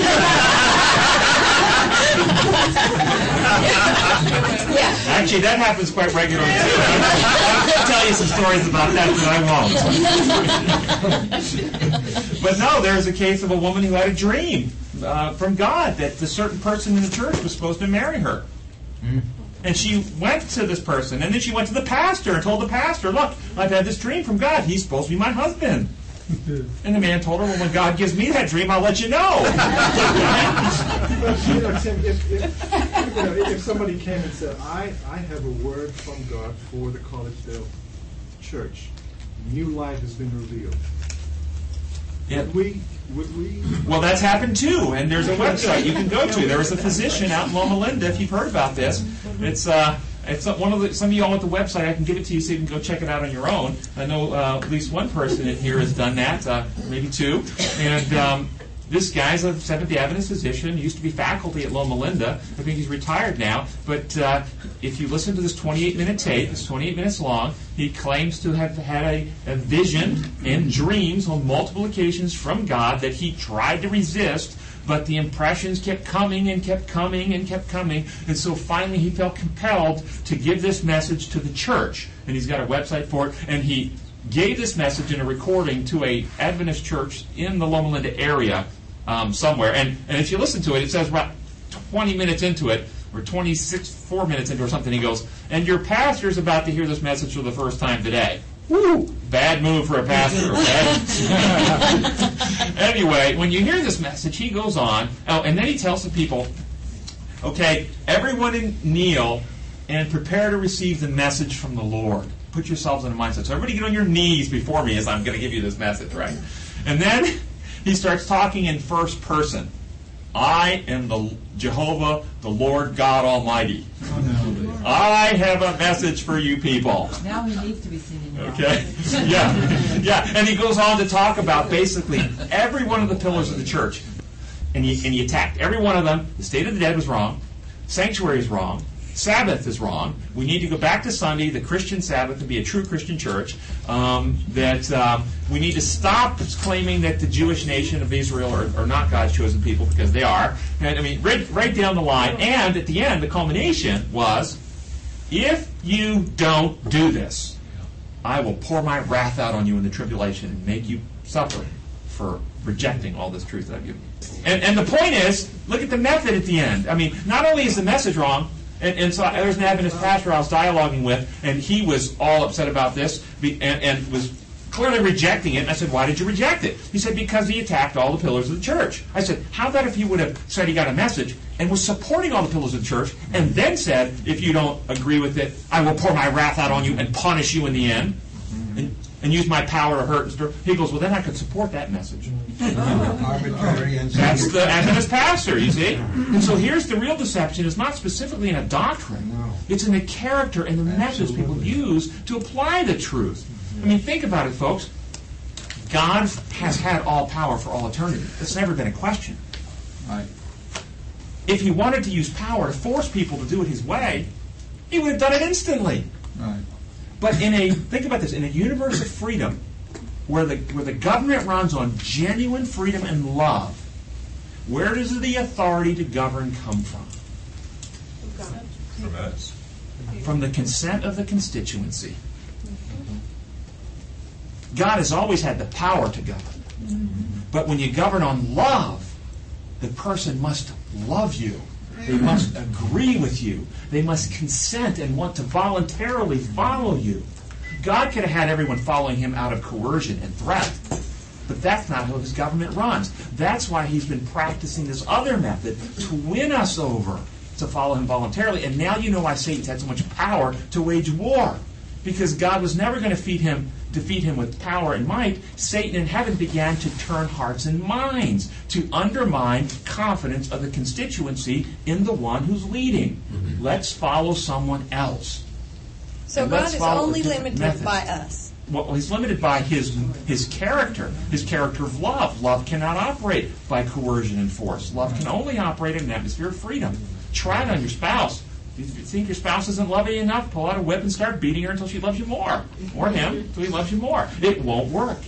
Speaker 1: Actually, that happens quite regularly too. I'll tell you some stories about that, but I won't. But no, there's a case of a woman who had a dream uh, from God that a certain person in the church was supposed to marry her. Mm. And she went to this person, and then she went to the pastor and told the pastor, look, I've had this dream from God. He's supposed to be my husband. And the man told her, well, when God gives me that dream, I'll let you know.
Speaker 13: But, you know, Tim, if, if, you know, if somebody came and said, I, I have a word from God for the Collegedale Church, new life has been revealed.
Speaker 1: Yeah.
Speaker 13: Would we, would we?
Speaker 1: Well, that's happened too, and there's a website you can go to. There was a physician out in Loma Linda, if you've heard about this. It's uh, it's one of the, some of you all at the website. I can give it to you so you can go check it out on your own. I know uh, at least one person in here has done that, uh, maybe two. And um, this guy's a Seventh-day Adventist physician. He used to be faculty at Loma Linda. I think he's retired now. But uh, if you listen to this twenty-eight minute tape, it's twenty-eight minutes long, he claims to have had a, a vision and dreams on multiple occasions from God that he tried to resist, but the impressions kept coming and kept coming and kept coming. And so finally he felt compelled to give this message to the church. And he's got a website for it. And he gave this message in a recording to a Adventist church in the Loma Linda area um, somewhere. And, and if you listen to it, it says about twenty minutes into it, or twenty-six, four minutes into or something, he goes, and your pastor's about to hear this message for the first time today. Woo! Bad move for a pastor. Anyway, when you hear this message, he goes on, oh, and then he tells the people, okay, everyone kneel and prepare to receive the message from the Lord. Put yourselves in a mindset. So everybody get on your knees before me as I'm going to give you this message, right? And then he starts talking in first person. I am the Jehovah, the Lord God Almighty. I have a message for you people.
Speaker 20: Now he needs to be singing.
Speaker 1: Okay? Yeah. Yeah. And he goes on to talk about basically every one of the pillars of the church. And he, and he attacked every one of them. The state of the dead was wrong. Sanctuary is wrong. Sabbath is wrong. We need to go back to Sunday, the Christian Sabbath, and be a true Christian church. Um, that um, we need to stop claiming that the Jewish nation of Israel are, are not God's chosen people, because they are. And I mean, right, right down the line. And at the end, the culmination was, if you don't do this, I will pour my wrath out on you in the tribulation and make you suffer for rejecting all this truth that I've given you. And, and the point is, look at the method at the end. I mean, not only is the message wrong, And, and so there's an Adventist pastor I was dialoguing with, and he was all upset about this and, and was clearly rejecting it. And I said, why did you reject it? He said, because he attacked all the pillars of the church. I said, how about if he would have said he got a message and was supporting all the pillars of the church and then said, if you don't agree with it, I will pour my wrath out on you and punish you in the end and, and use my power to hurt and stir. He goes, well, then I could support that message.
Speaker 6: Arbitrary and
Speaker 1: That's the Adventist pastor, you see. And so here's the real deception. It's not specifically in a doctrine. It's in the character and the methods people use to apply the truth. I mean, think about it, folks. God has had all power for all eternity. That's never been a question.
Speaker 5: Right.
Speaker 1: If he wanted to use power to force people to do it his way, he would have done it instantly.
Speaker 5: Right.
Speaker 1: But in a, think about this, in a universe of freedom, where the where the government runs on genuine freedom and love, where does the authority to govern come from?
Speaker 4: From us.
Speaker 1: From the consent of the constituency. God has always had the power to govern. But when you govern on love, the person must love you. They must agree with you. They must consent and want to voluntarily follow you. God could have had everyone following him out of coercion and threat, but that's not how his government runs. That's why he's been practicing this other method to win us over to follow him voluntarily. And now you know why Satan's had so much power to wage war. Because God was never going to defeat him, defeat him with power and might. Satan in heaven began to turn hearts and minds to undermine confidence of the constituency in the one who's leading. Mm-hmm. Let's follow someone else.
Speaker 10: So
Speaker 1: and
Speaker 10: God is only limited
Speaker 1: methods.
Speaker 10: by us.
Speaker 1: Well, he's limited by his his character, his character of love. Love cannot operate by coercion and force. Love can only operate in an atmosphere of freedom. Try it on your spouse. If you think your spouse isn't loving you enough, pull out a whip and start beating her until she loves you more. Or him until he loves you more. It won't work.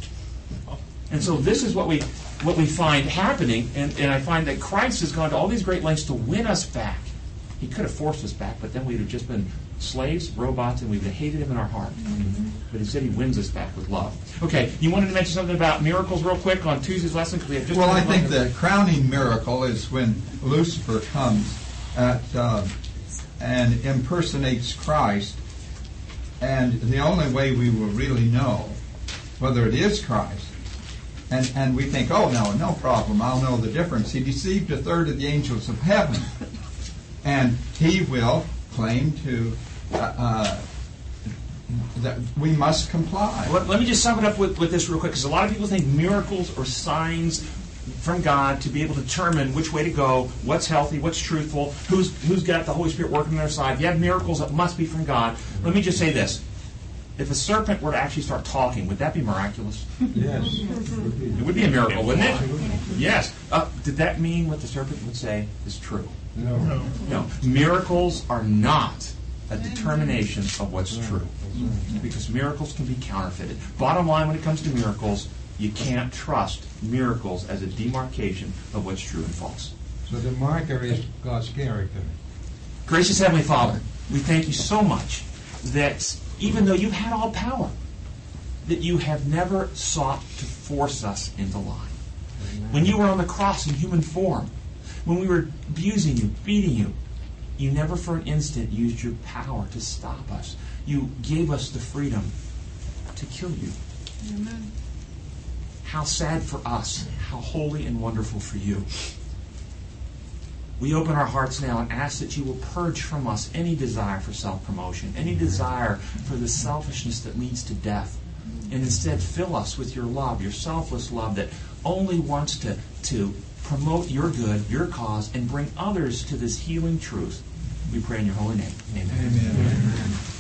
Speaker 1: And so this is what we what we find happening, and, and I find that Christ has gone to all these great lengths to win us back. He could have forced us back, but then we'd have just been slaves, robots, and we would have hated him in our heart. Mm-hmm. But instead he wins us back with love. Okay, you wanted to mention something about miracles real quick on Tuesday's lesson? Because we have just
Speaker 5: well, I think the crowning miracle is when Lucifer comes at... Uh, and impersonates Christ, and the only way we will really know whether it is Christ, and, and we think, oh, no, no problem, I'll know the difference. He deceived a third of the angels of heaven, and he will claim to, uh, uh, that we must comply.
Speaker 1: Let, let me just sum it up with, with this real quick, because a lot of people think miracles or signs from God to be able to determine which way to go, what's healthy, what's truthful, who's who's got the Holy Spirit working on their side. If you have miracles that must be from God. Let me just say this. If a serpent were to actually start talking, would that be miraculous?
Speaker 6: Yes.
Speaker 1: It would be a miracle, wouldn't it? Yes. Uh, did that mean what the serpent would say is true?
Speaker 6: No.
Speaker 1: No. No. Miracles are not a determination of what's true. Because miracles can be counterfeited. Bottom line when it comes to miracles, you can't trust miracles as a demarcation of what's true and false.
Speaker 6: So the marker is God's character.
Speaker 1: Gracious Heavenly Father, we thank you so much that even though you've had all power, that you have never sought to force us into line. Amen. When you were on the cross in human form, when we were abusing you, beating you, you never for an instant used your power to stop us. You gave us the freedom to kill you.
Speaker 11: Amen.
Speaker 1: How sad for us. How holy and wonderful for you. We open our hearts now and ask that you will purge from us any desire for self-promotion, any desire for the selfishness that leads to death, and instead fill us with your love, your selfless love that only wants to, to promote your good, your cause, and bring others to this healing truth. We pray in your holy name. Amen.
Speaker 5: Amen. Amen.